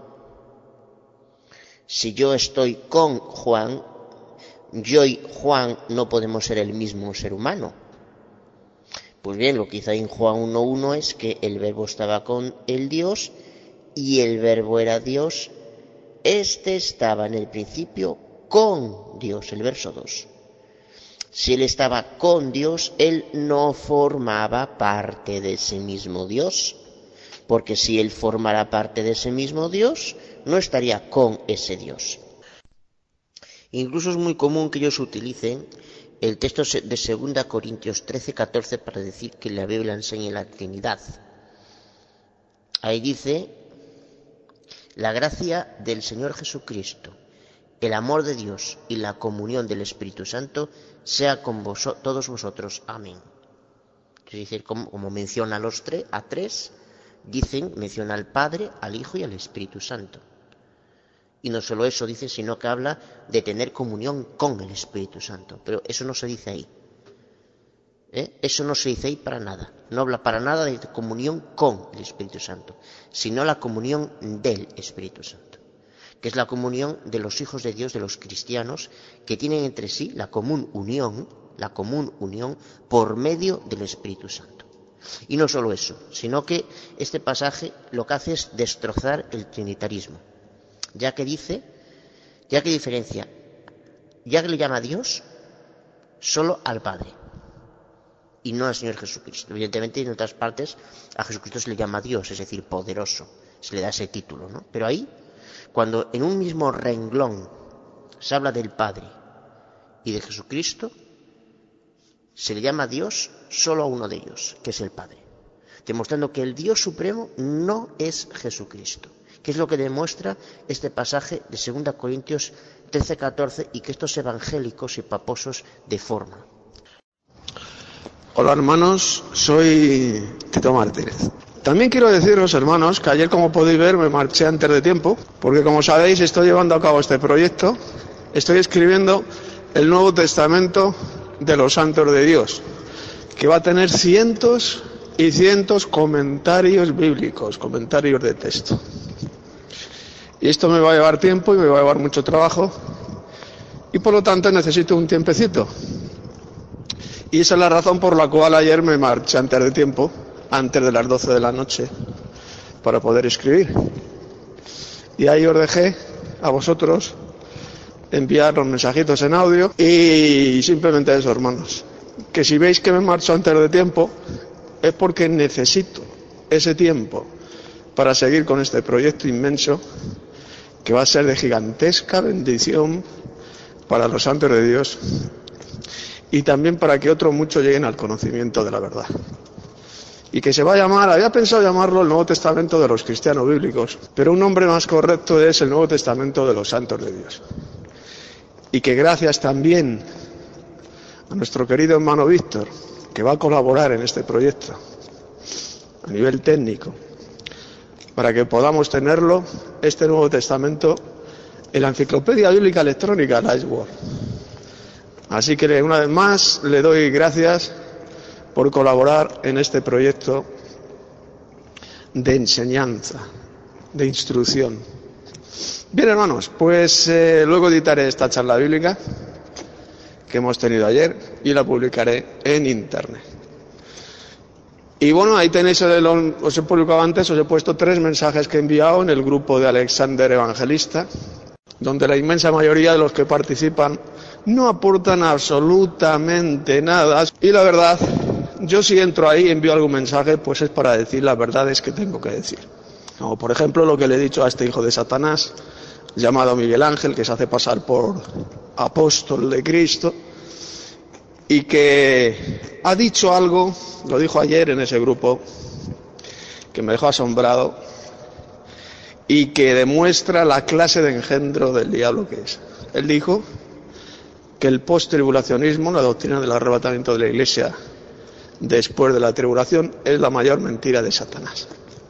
si yo estoy con Juan, yo y Juan no podemos ser el mismo ser humano. Pues bien, lo que dice en Juan uno uno es que el verbo estaba con el Dios y el verbo era Dios. Este estaba en el principio con Dios, el verso dos. Si él estaba con Dios, él no formaba parte de ese mismo Dios, porque si él formara parte de ese mismo Dios, no estaría con ese Dios. Incluso es muy común que ellos utilicen el texto de segunda Corintios trece catorce para decir que la Biblia enseña la Trinidad. Ahí dice: la gracia del Señor Jesucristo, el amor de Dios y la comunión del Espíritu Santo sea con vos, todos vosotros. Amén. Es decir, como, como menciona a los tres, a tres, dicen, menciona al Padre, al Hijo y al Espíritu Santo. Y no solo eso dice, sino que habla de tener comunión con el Espíritu Santo. Pero eso no se dice ahí. ¿Eh? Eso no se dice ahí para nada. No habla para nada de comunión con el Espíritu Santo, sino la comunión del Espíritu Santo, que es la comunión de los hijos de Dios, de los cristianos, que tienen entre sí la común unión, la común unión por medio del Espíritu Santo. Y no solo eso, sino que este pasaje lo que hace es destrozar el trinitarismo. Ya que dice, ya que diferencia, ya que le llama a Dios solo al Padre y no al Señor Jesucristo. Evidentemente en otras partes a Jesucristo se le llama Dios, es decir, poderoso, se le da ese título, ¿no? Pero ahí, cuando en un mismo renglón se habla del Padre y de Jesucristo, se le llama Dios solo a uno de ellos, que es el Padre. demostrando que el Dios supremo no es Jesucristo, que es lo que demuestra este pasaje de segunda Corintios trece catorce, y que estos evangélicos y paposos deforman. Hola hermanos, soy Tito Martínez. También quiero deciros, hermanos, que ayer, como podéis ver, me marché antes de tiempo, porque como sabéis estoy llevando a cabo este proyecto, estoy escribiendo el Nuevo Testamento de los santos de Dios, que va a tener cientos y cientos comentarios bíblicos, comentarios de texto. Y esto me va a llevar tiempo y me va a llevar mucho trabajo, y por lo tanto necesito un tiempecito. Y esa es la razón por la cual ayer me marché antes de tiempo, antes de las doce de la noche, para poder escribir. Y ahí os dejé a vosotros enviar los mensajitos en audio, y simplemente eso, hermanos, que si veis que me marcho antes de tiempo es porque necesito ese tiempo para seguir con este proyecto inmenso que va a ser de gigantesca bendición para los santos de Dios, y también para que otros muchos lleguen al conocimiento de la verdad. Y que se va a llamar, había pensado llamarlo el Nuevo Testamento de los cristianos bíblicos, pero un nombre más correcto es el Nuevo Testamento de los santos de Dios. Y que gracias también a nuestro querido hermano Víctor, que va a colaborar en este proyecto a nivel técnico, para que podamos tenerlo, este Nuevo Testamento, en la Enciclopedia Bíblica Electrónica Liveword. Así que una vez más le doy gracias por colaborar en este proyecto de enseñanza, de instrucción. Bien, hermanos, pues eh, luego editaré esta charla bíblica que hemos tenido ayer y la publicaré en internet. Y bueno, ahí tenéis, el, os he publicado antes, os he puesto tres mensajes que he enviado en el grupo de Alexander Evangelista, donde la inmensa mayoría de los que participan no aportan absolutamente nada. Y la verdad, yo si entro ahí y envío algún mensaje, pues es para decir las verdades que tengo que decir. Como por ejemplo lo que le he dicho a este hijo de Satanás, llamado Miguel Ángel, que se hace pasar por apóstol de Cristo, y que ha dicho algo, lo dijo ayer en ese grupo, que me dejó asombrado, y que demuestra la clase de engendro del diablo que es. Él dijo que el post-tribulacionismo, la doctrina del arrebatamiento de la Iglesia después de la tribulación, es la mayor mentira de Satanás.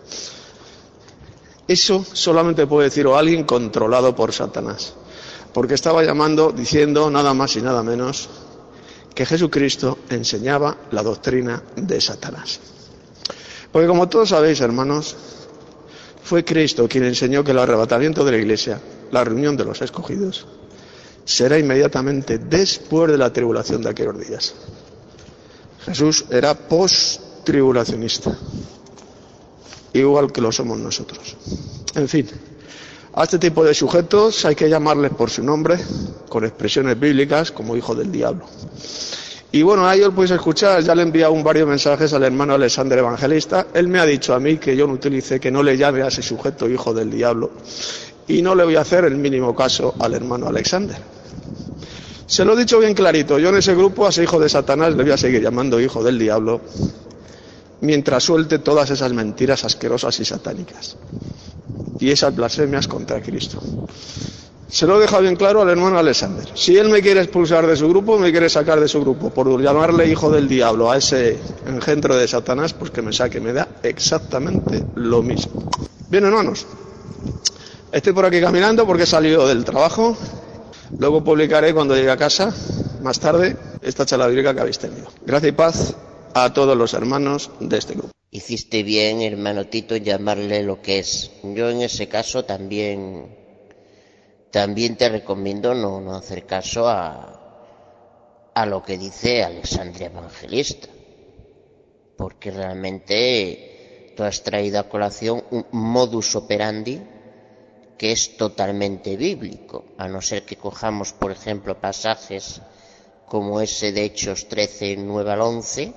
Eso solamente puede decirlo alguien controlado por Satanás, porque estaba llamando, diciendo nada más y nada menos que Jesucristo enseñaba la doctrina de Satanás. Porque como todos sabéis, hermanos, fue Cristo quien enseñó que el arrebatamiento de la Iglesia, la reunión de los escogidos, será inmediatamente después de la tribulación de aquellos días. Jesús era post-tribulacionista, igual que lo somos nosotros. En fin, a este tipo de sujetos hay que llamarles por su nombre, con expresiones bíblicas, como hijo del diablo. Y bueno, ahí os podéis escuchar, ya le he enviado un varios mensajes al hermano Alexander Evangelista. Él me ha dicho a mí que yo no utilice, que no le llame a ese sujeto hijo del diablo, y no le voy a hacer el mínimo caso al hermano Alexander. Se lo he dicho bien clarito, yo en ese grupo a ese hijo de Satanás le voy a seguir llamando hijo del diablo, mientras suelte todas esas mentiras asquerosas y satánicas, y esas blasfemias contra Cristo. Se lo he dejado bien claro al hermano Alexander. Si él me quiere expulsar de su grupo, me quiere sacar de su grupo, por llamarle hijo del diablo a ese engendro de Satanás, pues que me saque, me da exactamente lo mismo. Bien, hermanos, estoy por aquí caminando porque he salido del trabajo. Luego publicaré cuando llegue a casa, más tarde, esta charla bíblica que habéis tenido. Gracias y paz a todos los hermanos de este grupo. Hiciste bien, hermano Tito, en llamarle lo que es. Yo en ese caso también, también te recomiendo no, no hacer caso a, a lo que dice Alexander Evangelista, porque realmente tú has traído a colación un modus operandi que es totalmente bíblico, a no ser que cojamos, por ejemplo, pasajes como ese de Hechos trece, nueve al once,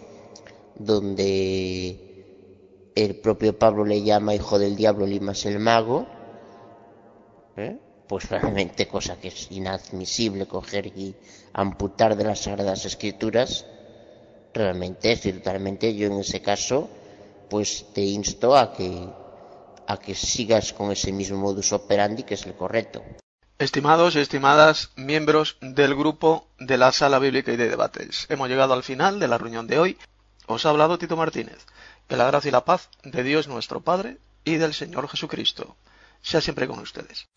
donde el propio Pablo le llama hijo del diablo, Limas el mago, ¿eh? Pues realmente cosa que es inadmisible coger y amputar de las Sagradas Escrituras. Realmente, es totalmente, yo en ese caso pues te insto a que, a que sigas con ese mismo modus operandi, que es el correcto. Estimados y estimadas miembros del grupo de la Sala Bíblica y de Debates, hemos llegado al final de la reunión de hoy. Os ha hablado Tito Martínez. Que la gracia y la paz de Dios nuestro Padre y del Señor Jesucristo sea siempre con ustedes.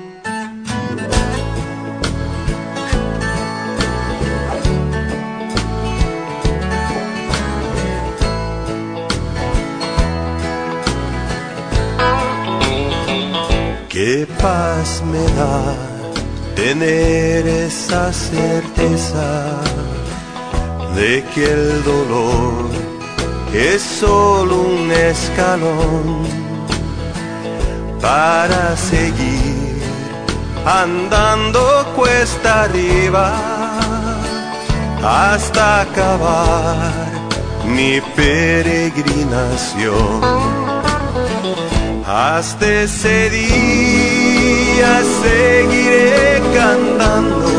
Qué paz me da tener esa certeza de que el dolor es solo un escalón para seguir andando cuesta arriba hasta acabar mi peregrinación. Hasta ese día seguiré cantando,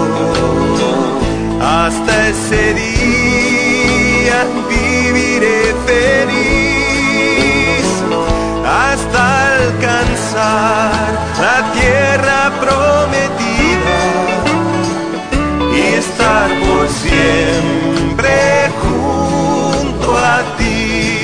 hasta ese día viviré feliz, hasta alcanzar la tierra prometida y estar por siempre junto a ti.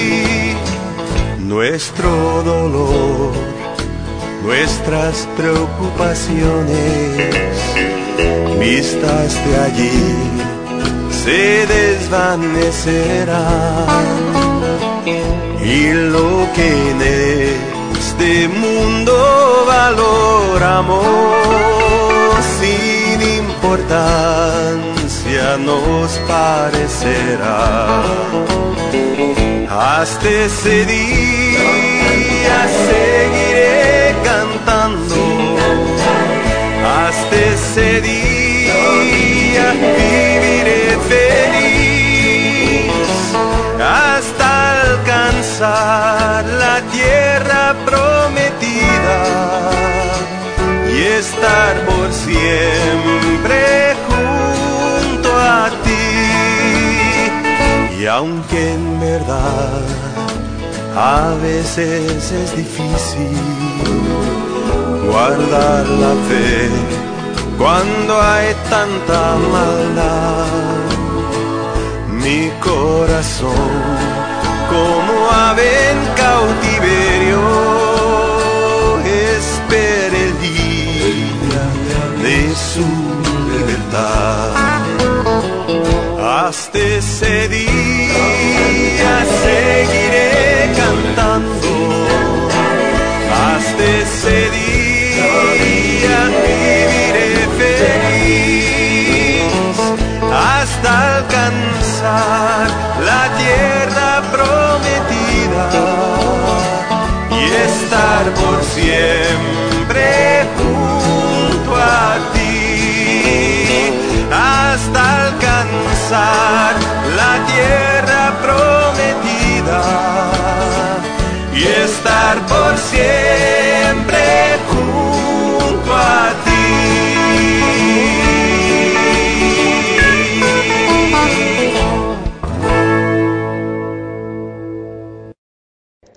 Nuestro dolor, nuestras preocupaciones, vistas de allí, se desvanecerán. Y lo que en este mundo valoramos, sin importancia nos parecerá. Hasta ese día seguiré cantando, hasta ese día viviré feliz, hasta alcanzar la tierra prometida y estar por siempre junto a ti. Y aunque en verdad a veces es difícil guardar la fe cuando hay tanta maldad, mi corazón como ave en cautiverio espera el día de su libertad. Hasta ese día